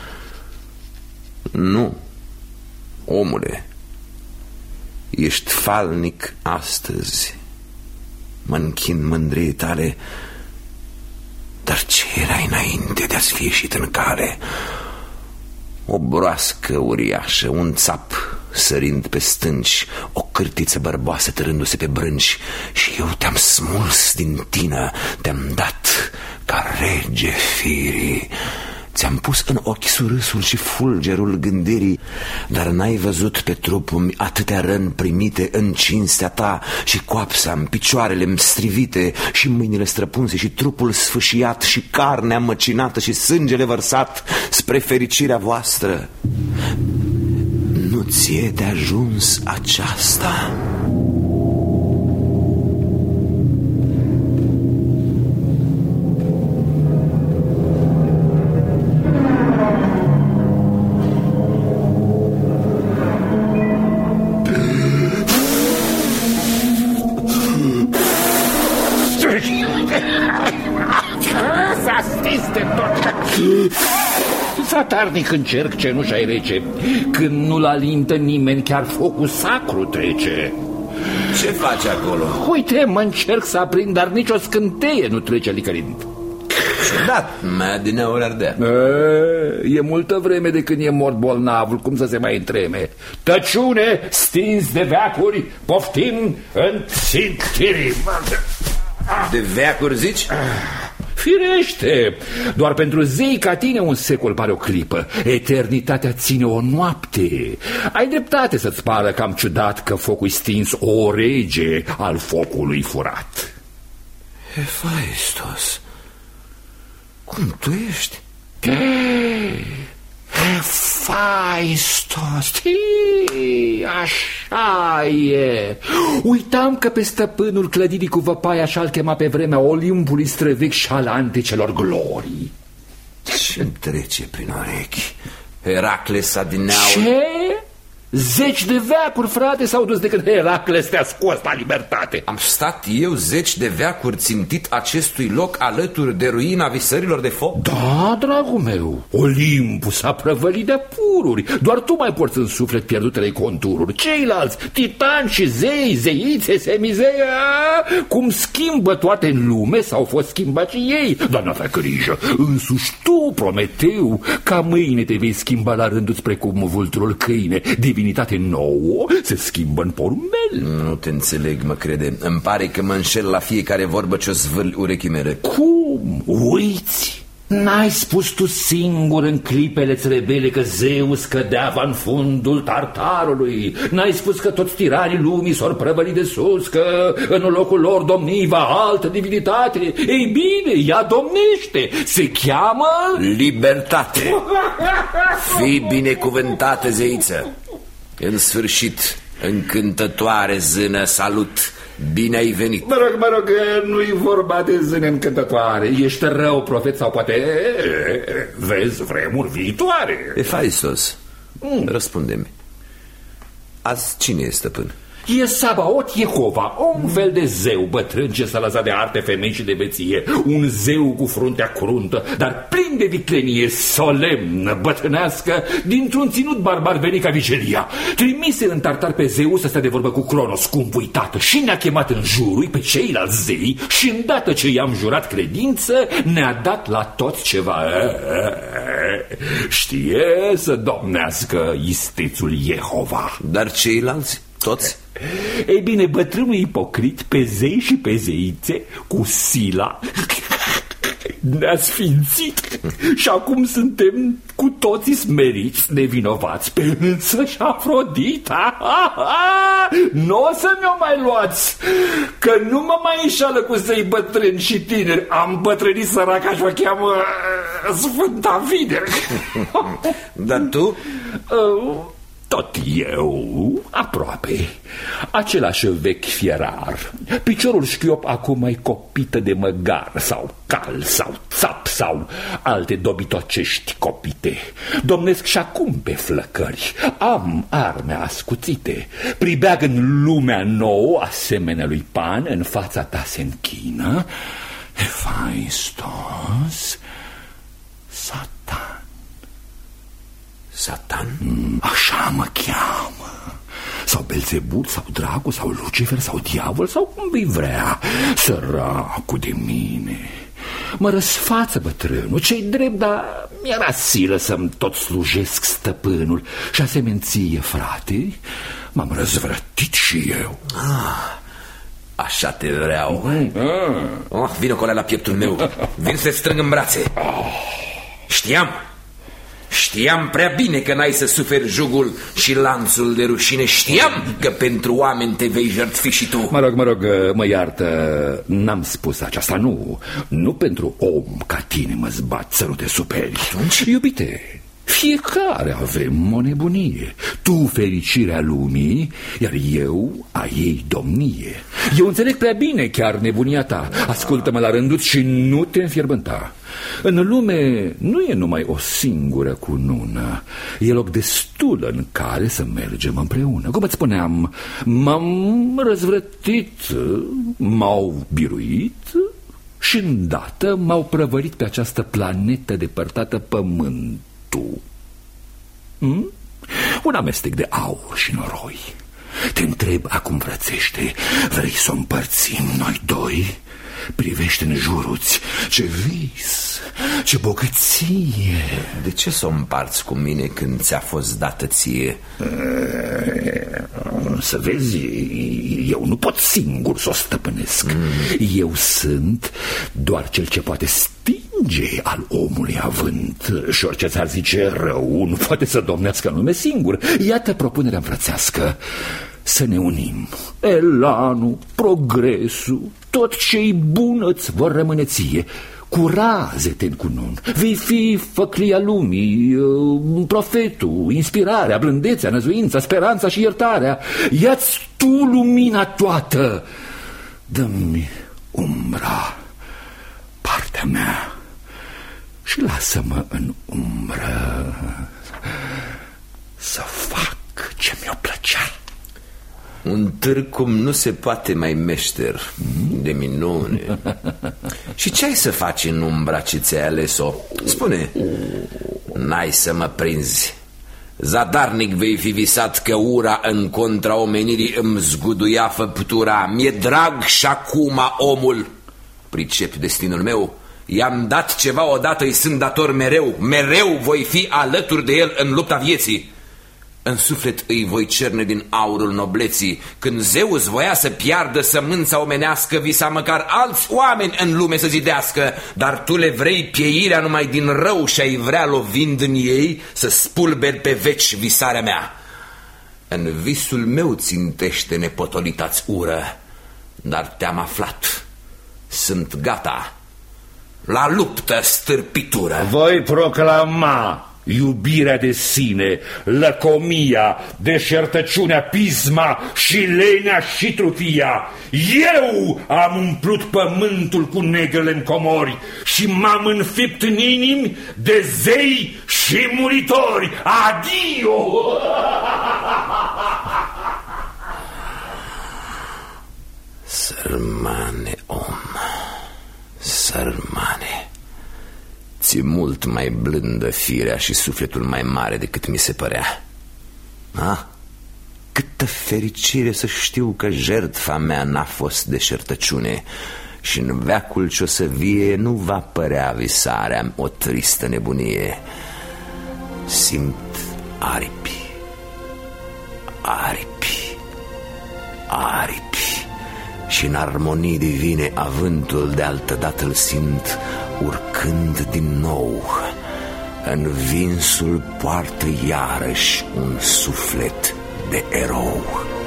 Nu, omule, ești falnic astăzi, mă închin mândriei tale, dar ce erai înainte de a-ți fi ieșit în cale? O broască uriașă, un țap sărind pe stânci, o cârtiță bărboasă târându-se pe brânci, și eu te-am smuls din tine, te-am dat ca Rege firii, ți-am pus în ochi surâsul și fulgerul gândirii, dar n-ai văzut pe trupul atâtea răni primite în cinstea ta, și coapsa-mi, picioarele-mi strivite, și mâinile străpunse, și trupul sfâșiat, și carnea măcinată, și sângele vărsat spre fericirea voastră. Nu ți-e de ajuns aceasta?
Zadarnic încerc cenușa-i rece. Când nu-l alintă nimeni, chiar focul sacru trece.
Ce faci acolo?
Uite, mă încerc să aprind, dar nicio scânteie nu trece licărind.
Ciudat, mai din ori ardea.
E multă vreme de când e mort bolnavul, cum să se mai întreme. Tăciune, stins de veacuri, poftim în țintirim.
De veacuri zici?
Firește, doar pentru zei ca tine un secol pare o clipă. Eternitatea ține o noapte. Ai dreptate să-ți pară cam ciudat că focul stins o rege al focului furat.
Hephaistos, cum tu ești?
Hephaistos, așa e. Uitam că pe stăpânul clădirii cu văpaia așa-l chema pe vremea Olimpului străvechi și al anticelor glorii.
Ce-mi trece prin orechi? Heracles adineaur...
Ce? Zeci de veacuri, frate, s-au dus de când Heracles te-a scos la libertate.
Am stat eu zeci de veacuri țintit acestui loc alături de ruina visărilor de foc?
Da, dragul meu, Olimpul s-a prăvălit de pururi. Doar tu mai porți în suflet pierdutele contururi. Ceilalți, titani și zei, zeițe, semizei, cum schimbă toate în lume, s-au fost schimbați și ei. Dar n-avea grijă, însuși tu, Prometeu, ca mâine te vei schimba la rândul-ți precum vulturul câine. Divinitate nouă se schimbă în porumbel.
Nu te înțeleg, mă crede. Îmi pare că mă înșel la fiecare vorbă ce-o zvârli urechii mele.
Cum? Uiți? N-ai spus tu singur în clipele-ți rebele că Zeus cădea în fundul Tartarului? N-ai spus că toți tiranii lumii s-or prăvăli de sus, că în locul lor domniva altă divinitate? Ei bine, ea domnește. Se cheamă...
libertate. Fii binecuvântată, zeiță. În sfârșit, încântătoare zână, salut. Bine ai venit.
Mă rog, nu-i vorba de zâne încântătoare. Ești rău, profet, sau poate vezi vremuri viitoare.
Hephaistos, răspunde-mi. Azi cine e stăpân?
E Sabaot Jehova, un fel de zeu bătrân ce s-a lăsat de arte, femei și de beție. Un zeu cu fruntea cruntă, dar plin de viclenie, solemnă, bătrânească, dintr-un ținut barbar venit ca Vigelia. Trimise în Tartar pe zeu să stea de vorbă cu Cronos, scump uitată, și ne-a chemat în jurul pe ceilalți zei și îndată ce i-am jurat credință, ne-a dat la toți ceva. Știe să domnească istețul Jehova.
Dar ceilalți? Toți?
Ei bine, bătrânul ipocrit pe zei și pe zeițe cu sila ne-a sfințit și acum suntem cu toții smeriți, nevinovați, pe însăși Afrodita. Nu o să mi-o mai luați, că nu mă mai înșală cu zei bătrâni și tineri. Am bătrânit săraca și o cheamă Sfânta Viner.
Dar tu?
Tot eu, aproape. Același vechi fierar. Piciorul șchiop acum e copită de măgar sau cal sau țap sau alte dobitocești copite. Domnesc și acum pe flăcări. Am arme ascuțite. Pribeag în lumea nouă, asemenea lui Pan, în fața ta se închină. Hephaistos, Satan.
Satan?
Așa mă cheamă. Sau Belzebul, sau Dracu, sau Lucifer, sau Diavol, sau cum vei vrea. Săracul de mine. Mă răsfață bătrânul, ce-i drept, dar mi-era silă să-mi tot slujesc stăpânul. Și asemenea ție, frate, m-am răzvrătit și eu.
Așa te vreau. Vino cu alea la pieptul meu. Vin să te strâng în brațe. Știam prea bine că n-ai să suferi jugul și lanțul de rușine. Știam că pentru oameni te vei jertfi și tu.
Mă rog, mă iartă, n-am spus aceasta, nu pentru om ca tine mă zbat, să nu te superi. Atunci? Iubite, fiecare avem o nebunie. Tu fericirea lumii, iar eu a ei domnie. Eu înțeleg prea bine chiar nebunia ta. Ascultă-mă la rândul și nu te înfierbânta. În lume nu e numai o singură cunună, e loc destul în care să mergem împreună. Cum îți spuneam, m-am răzvrătit, m-au biruit și îndată m-au prăvărit pe această planetă depărtată, Pământul. Un amestec de aur și noroi. Te întreb acum, frățește, vrei să o împărțim noi doi? Privește în jurul-ți, ce vis, ce bogăție.
De ce să o împarți cu mine când ți-a fost dată ție?
Să vezi, eu nu pot singur să o stăpânesc. Eu sunt doar cel ce poate stinge al omului avânt. Și orice ți-ar zice rău nu poate să domnească în lume singur. Iată propunerea înfrățească. Să ne unim. Elanul, progresul, tot ce-i bun îți vor rămâne ție. Cu raze te încunun. Vei fi făclia lumii, profetul, inspirarea, blândețea, năzuința, speranța și iertarea. Ia-ți tu lumina toată. Dă-mi umbra, partea mea, și lasă-mă în umbră să fac ce mi-o plăcea.
Un târg cum nu se poate mai meșter. De minune. Și ce ai să faci în umbra ce ți-ai ales-o? Spune. N-ai să mă prinzi. Zadarnic vei fi visat că ura în contra omenirii îmi zguduia făptura. Mi-e drag și acum omul. Pricepi destinul meu? I-am dat ceva odată, îi sunt dator mereu. Mereu voi fi alături de el în lupta vieții. În suflet îi voi cerne din aurul nobleții. Când Zeus voia să piardă sămânța omenească, visa măcar alți oameni în lume să zidească. Dar tu le vrei pieirea numai din rău și ai vrea, lovind în ei, să spulberi pe veci visarea mea. În visul meu țintește nepotolita-ți ură, dar te-am aflat. Sunt gata. La luptă, stârpitură.
Voi proclama iubirea de sine, lăcomia, deșertăciunea, pisma și lenea și trufia. Eu am umplut pământul cu negrele comori și m-am înfipt în inimi de zei și muritori. Adio!
Sărmane om, sărmane, ți-e mult mai blândă firea și sufletul mai mare decât mi se părea. Câtă fericire să știu că jertfa mea n-a fost deșertăciune și în veacul ce o să vie nu va părea visarea o tristă nebunie. Simt aripi, aripi, aripi și în armonii divine avântul de altădată îl simt urcând din nou. În vinsul poartă iarăși un suflet de erou.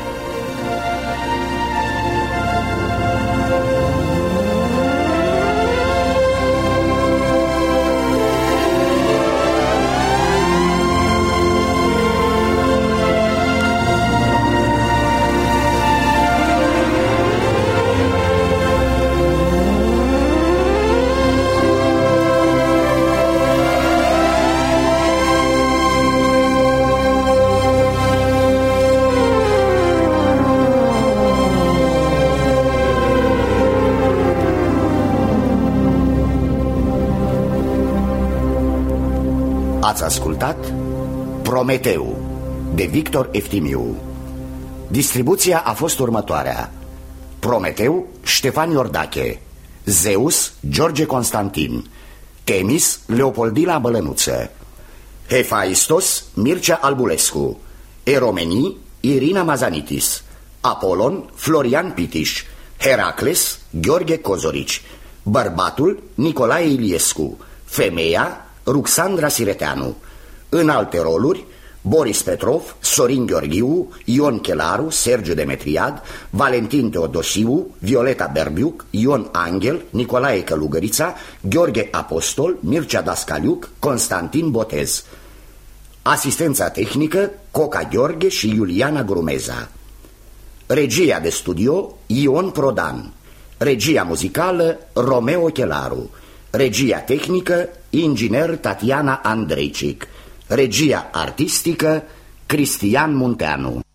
Ați ascultat Prometeu de Victor Eftimiu. Distribuția a fost următoarea: Prometeu, Ștefan Iordache; Zeus, George Constantin; Temis, Leopoldina Bălănuță; Hefaistos, Mircea Albulescu; Eromenii, Irina Mazanitis; Apolon, Florian Pitiș; Heracles, Gheorghe Cozorici. Bărbatul, Nicolae Iliescu. Femeia, Ruxandra Sireteanu. În alte roluri, Boris Petrov, Sorin Gheorghiu, Ion Chelaru, Sergiu Demetriad, Valentin Teodosiu, Violeta Berbiuc, Ion Angel, Nicolae Călugărița, Gheorghe Apostol, Mircea Dascaliuc, Constantin Botez. Asistența tehnică, Coca Gheorghe și Iuliana Grumeza. Regia de studio, Ion Prodan. Regia muzicală, Romeo Chelaru. Regia tehnică, inginer Tatiana Andreicic. Regia artistică, Cristian Munteanu.